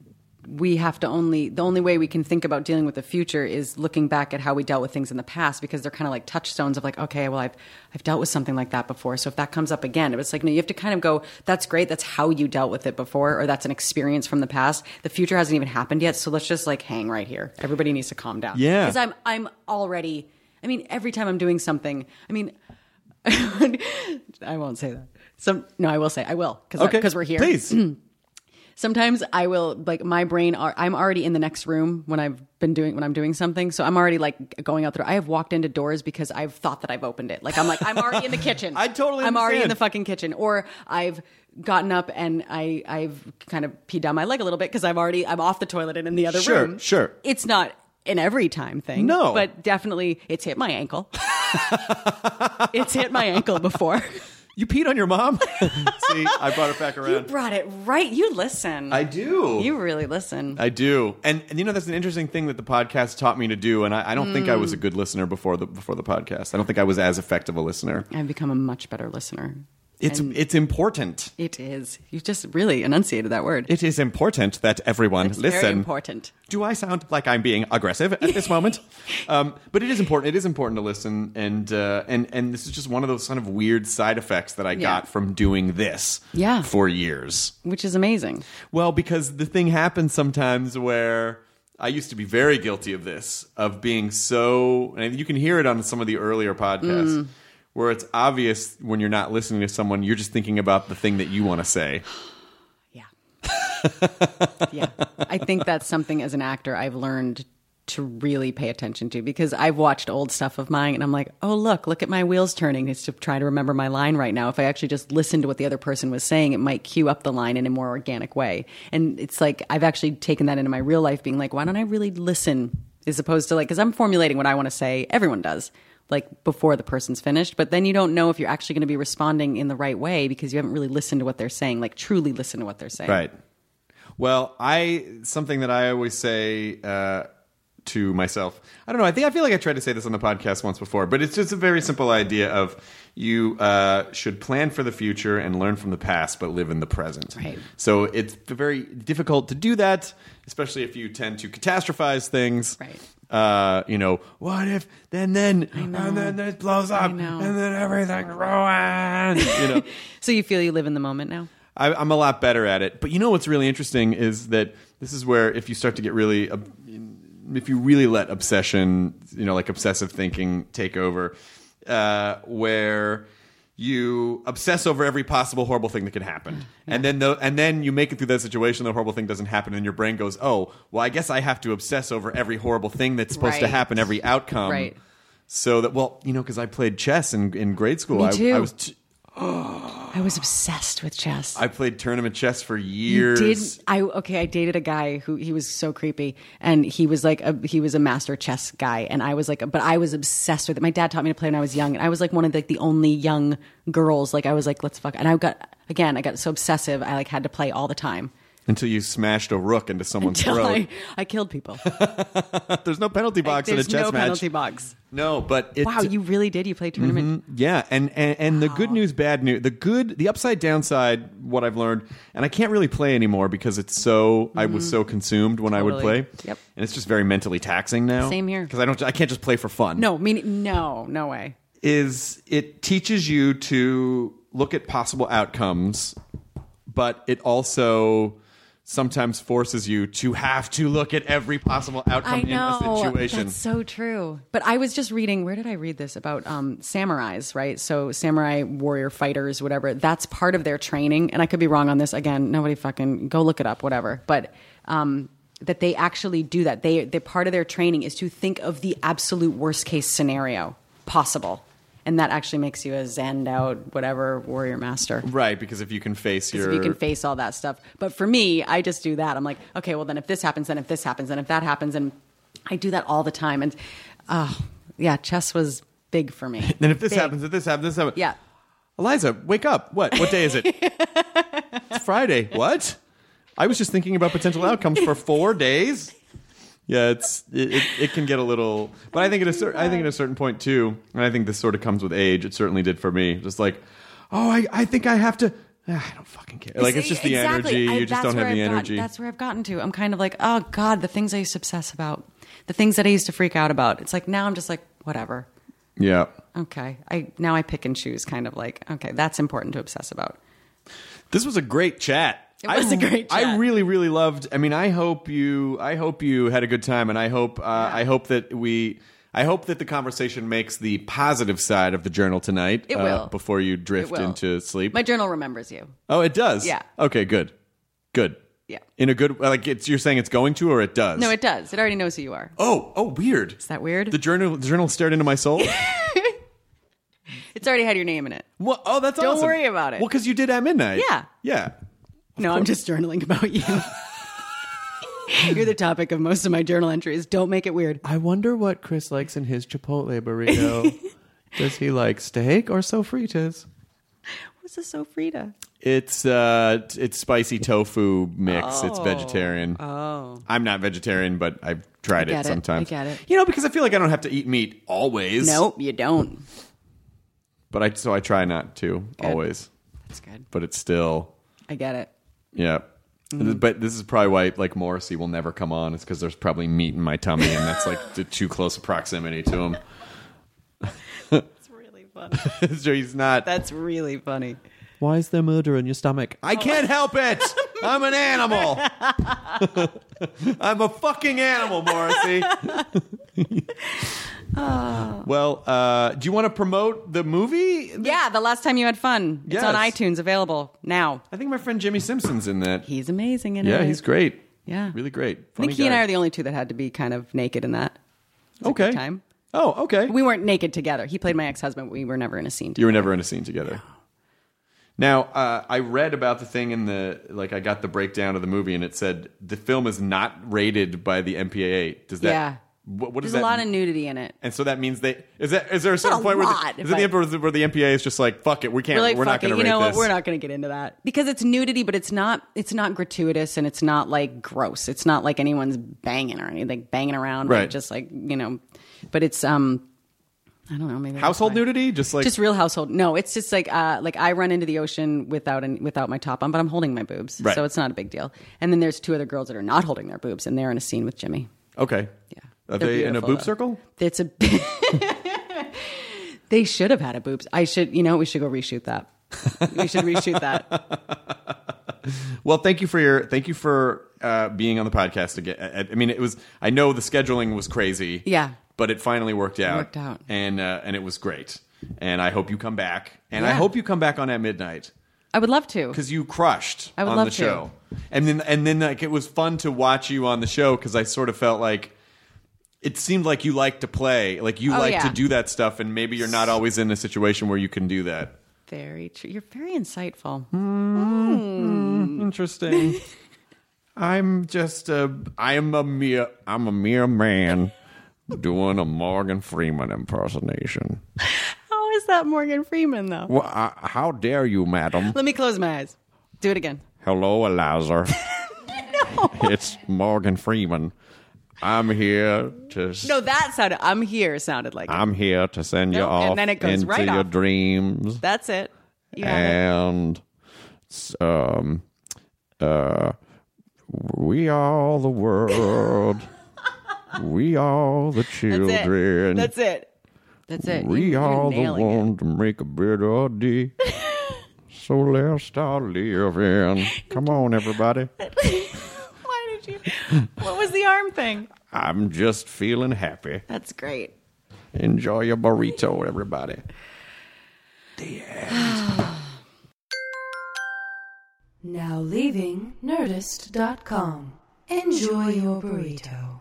we have to only, the only way we can think about dealing with the future is looking back at how we dealt with things in the past, because they're kind of like touchstones of like, okay, well, I've, I've dealt with something like that before. So if that comes up again, it's like, no, you have to kind of go, that's great. That's how you dealt with it before, or that's an experience from the past. The future hasn't even happened yet. So let's just like hang right here. Everybody needs to calm down. Yeah. Because I'm, I'm already, I mean, every time I'm doing something, I mean, I won't say that. Some, no, I will say, I will. Cause okay, because we're here. Please. Sometimes I will like my brain. Are, I'm already in the next room when I've been doing when I'm doing something. So I'm already like going out there. I have walked into doors because I've thought that I've opened it. Like I'm like I'm already in the kitchen. I totally. I'm already in understand. the fucking kitchen. Or I've gotten up and I I've kind of peed down my leg a little bit because I've already I'm off the toilet and in the other Sure, room. sure. It's not an every time thing. No, but definitely it's hit my ankle. It's hit my ankle before. You peed on your mom? See, I brought it back around. You brought it right. You listen. I do. You really listen. I do. And, and you know, that's an interesting thing that the podcast taught me to do. And I, I don't Mm. think I was a good listener before the before the podcast. I don't think I was as effective a listener. I've become a much better listener. It's And it's important. It is. You just really enunciated that word. It is important that everyone It's listen. very important. Do I sound like I'm being aggressive at this moment? Um, but it is important. It is important to listen, and uh, and and this is just one of those kind of weird side effects that I Yeah. got from doing this Yeah. for years. Which is amazing. Well, because the thing happens sometimes where I used to be very guilty of this, of being so, and you can hear it on some of the earlier podcasts, Mm. where it's obvious when you're not listening to someone, you're just thinking about the thing that you want to say. Yeah. I think that's something as an actor I've learned to really pay attention to because I've watched old stuff of mine and I'm like, oh, look, look at my wheels turning. It's to try to remember my line right now. If I actually just listened to what the other person was saying, it might cue up the line in a more organic way. And it's like, I've actually taken that into my real life being like, why don't I really listen as opposed to like, because I'm formulating what I want to say. Everyone does. Like before the person's finished, but then you don't know if you're actually going to be responding in the right way because you haven't really listened to what they're saying, like truly listen to what they're saying. Right. Well, I something that I always say uh, to myself. I don't know. I think I feel like I tried to say this on the podcast once before, but it's just a very simple idea of you uh, should plan for the future and learn from the past, but live in the present. Right. So it's very difficult to do that, especially if you tend to catastrophize things. Right. Uh, you know, what if then then and then it blows up and then everything's ruined. You know. So you feel you live in the moment now? I, I'm a lot better at it. But you know what's really interesting is that this is where if you start to get really, uh, if you really let obsession, you know, like obsessive thinking take over, uh, where you obsess over every possible horrible thing that could happen. Yeah. And then the, and then you make it through that situation, the horrible thing doesn't happen, and your brain goes, oh, well, I guess I have to obsess over every horrible thing that's supposed to Right. happen, every outcome. Right. So that, well, you know, because I played chess in, in grade school. Me I, too. I was... T- I was obsessed with chess. I played tournament chess for years. You did I okay? I dated a guy who he was so creepy, and he was like a, he was a master chess guy, and I was like, but I was obsessed with it. My dad taught me to play when I was young, and I was like one of the, like the only young girls. Like I was like, let's fuck, and I got again, I got so obsessive, I like had to play all the time. Until you smashed a rook into someone's Until throat. I, I killed people. There's no penalty box in a There's chess no match. penalty box. No, but it, Wow, you really did. You played tournament. Mhm. Yeah, and and, and the good news, bad news, the good, the upside downside. What I've learned, and I can't really play anymore because it's so. I was so consumed when I would Totally. play. Yep. And it's just very mentally taxing now. Same here. Because I don't. I can't just play for fun. No, meaning no, no way. Is it teaches you to look at possible outcomes, but it also sometimes forces you to have to look at every possible outcome I know. in a situation. That's so true. But I was just reading, where did I read this? About um, samurais, right? So samurai warrior fighters, whatever. That's part of their training. And I could be wrong on this. Again, nobody fucking, go look it up, whatever. But um, that they actually do that. They, they part of their training is to think of the absolute worst case scenario possible. And that actually makes you a zenned out, whatever, warrior master. Right, because if you can face your... If you can face all that stuff. But for me, I just do that. I'm like, okay, well, then if this happens, then if this happens, then if that happens. And I do that all the time. And, uh, yeah, chess was big for me. Then if this Big. happens, if this happens, this happens. Yeah. Eliza, wake up. What? What day is it? It's Friday. What? I was just thinking about potential outcomes for four days. Yeah, it's it, it, it can get a little, but I think at a certain I think at a certain point too, and I think this sort of comes with age. It certainly did for me. Just like, oh, I, I think I have to. Ah, I don't fucking care. Like it's just the Exactly. energy. I- You just that's don't have where the I've got- energy. that's where I've gotten to. I'm kind of like, oh God, the things I used to obsess about, the things that I used to freak out about. It's like now I'm just like, whatever. Yeah. Okay. I now I pick and choose. Kind of like, okay, that's important to obsess about. This was a great chat. It was I, a great chat. I really, really loved. I mean, I hope you. I hope you had a good time, and I hope. Uh, I hope that we. I hope that the conversation makes the positive side of the journal tonight. It uh, will. before you drift It will. into sleep. My journal remembers you. Oh, it does. Yeah. Okay. Good. Good. Yeah. In a good, like it's you're saying it's going to, or it does? No, it does. It already knows who you are. Oh, oh, weird. Is that weird? The journal, the journal stared into my soul. It's already had your name in it. Well, oh, that's Don't awesome. worry about it. Well, because you did at midnight. Yeah. Yeah. No, I'm just journaling about you. You're the topic of most of my journal entries. Don't make it weird. I wonder what Chris likes in his Chipotle burrito. Does he like steak or sofritas? What's a sofrita? It's uh, it's spicy tofu mix. It's Oh. vegetarian. Oh. I'm not vegetarian, but I've tried I it get it. sometimes. I get it. You know, because I feel like I don't have to eat meat always. Nope, you don't. But I so I try not to always. That's good. But it's still I get it. yeah. Mm-hmm. But this is probably why like Morrissey will never come on. It's because there's probably meat in my tummy, and that's like the too close a proximity to him. That's really funny. So he's not. That's really funny. Why is there murder in your stomach? I can't help it. I'm an animal. I'm a fucking animal, Morrissey. Oh. Well, uh, do you want to promote the movie? Yeah, The Last Time You Had Fun. It's Yes. on iTunes, available now. I think my friend Jimmy Simpson's in that. He's amazing in it. Yeah, he's great. Yeah. Really great. I Funny think he guy. and I are the only two that had to be kind of naked in that. It was a Okay. good time. Oh, okay. We weren't naked together. He played my ex-husband, but we were never in a scene together. You were never in a scene together. Now, uh, I read about the thing in the, like, I got the breakdown of the movie, and it said the film is not rated by the M P A A. Does that? Yeah. What, what does There's that a lot mean? of nudity in it. And so that means they is that is there a certain a point where lot, the, is but- it the, where the M P A A is just like fuck it, we can't, We're like, we're not fuck it. going to You rate know this. what? We're not going to get into that because it's nudity, but it's not. It's not gratuitous and it's not like gross. It's not like anyone's banging or anything, banging around, Right. Like, just like you know. But it's um, I don't know, maybe that's Household why. nudity, just like Just real household. No, it's just like uh, like I run into the ocean without an, without my top on, but I'm holding my boobs, Right. so it's not a big deal. And then there's two other girls that are not holding their boobs, and they're in a scene with Jimmy. okay, Yeah, are They're they in a beautiful, boob though. circle? It's a. They should have had a boobs. I should. You know, we should go reshoot that. We should reshoot that. Well, thank you for your thank you for uh, being on the podcast again. I, I mean, it was I know the scheduling was crazy, Yeah. but it finally worked out. worked out. and uh, and it was great. And I hope you come back. And I Yeah. hope you come back on At Midnight. I would love to. Because you crushed I would on love the to. show, and then and then like it was fun to watch you on the show because I sort of felt like it seemed like you like to play, like you Oh, like yeah. to do that stuff, and maybe you're not always in a situation where you can do that. Very true. You're very insightful. Interesting. I'm just a I am a mere I'm a mere man doing a Morgan Freeman impersonation. How is that Morgan Freeman though? Well, uh, how dare you, madam? Let me close my eyes. Do it again. Hello, Eliza. It's Morgan Freeman. I'm here to. No, that sounded. I'm here. Sounded like. it. I'm here to send you Nope, off and then it goes into right your off. dreams. That's it. You have it. And um, uh, we are the world. We are the children. That's it. That's it. We You're- you're are the nailing it. one to make a better day. So let's start living. Come on, everybody. Why did you? What was the arm thing? I'm just feeling happy. That's great. Enjoy your burrito, everybody. Now leaving Nerdist dot com. Enjoy your burrito.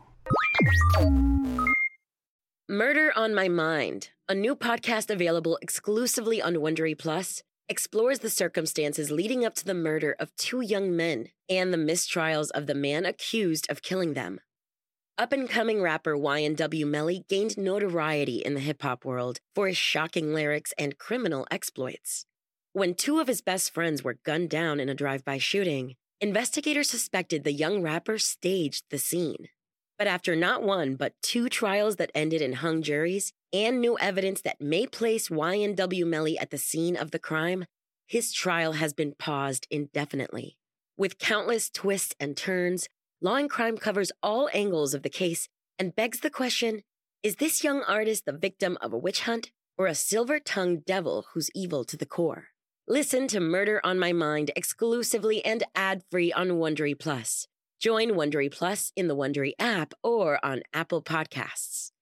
Murder on My Mind, a new podcast available exclusively on Wondery Plus, explores the circumstances leading up to the murder of two young men and the mistrials of the man accused of killing them. Up-and-coming rapper Y N W Melly gained notoriety in the hip-hop world for his shocking lyrics and criminal exploits. When two of his best friends were gunned down in a drive-by shooting, investigators suspected the young rapper staged the scene. But after not one, but two trials that ended in hung juries and new evidence that may place Y N W Melly at the scene of the crime, his trial has been paused indefinitely. With countless twists and turns, Law and Crime covers all angles of the case and begs the question, is this young artist the victim of a witch hunt or a silver-tongued devil who's evil to the core? Listen to Murder on My Mind exclusively and ad-free on Wondery Plus. Join Wondery Plus in the Wondery app or on Apple Podcasts.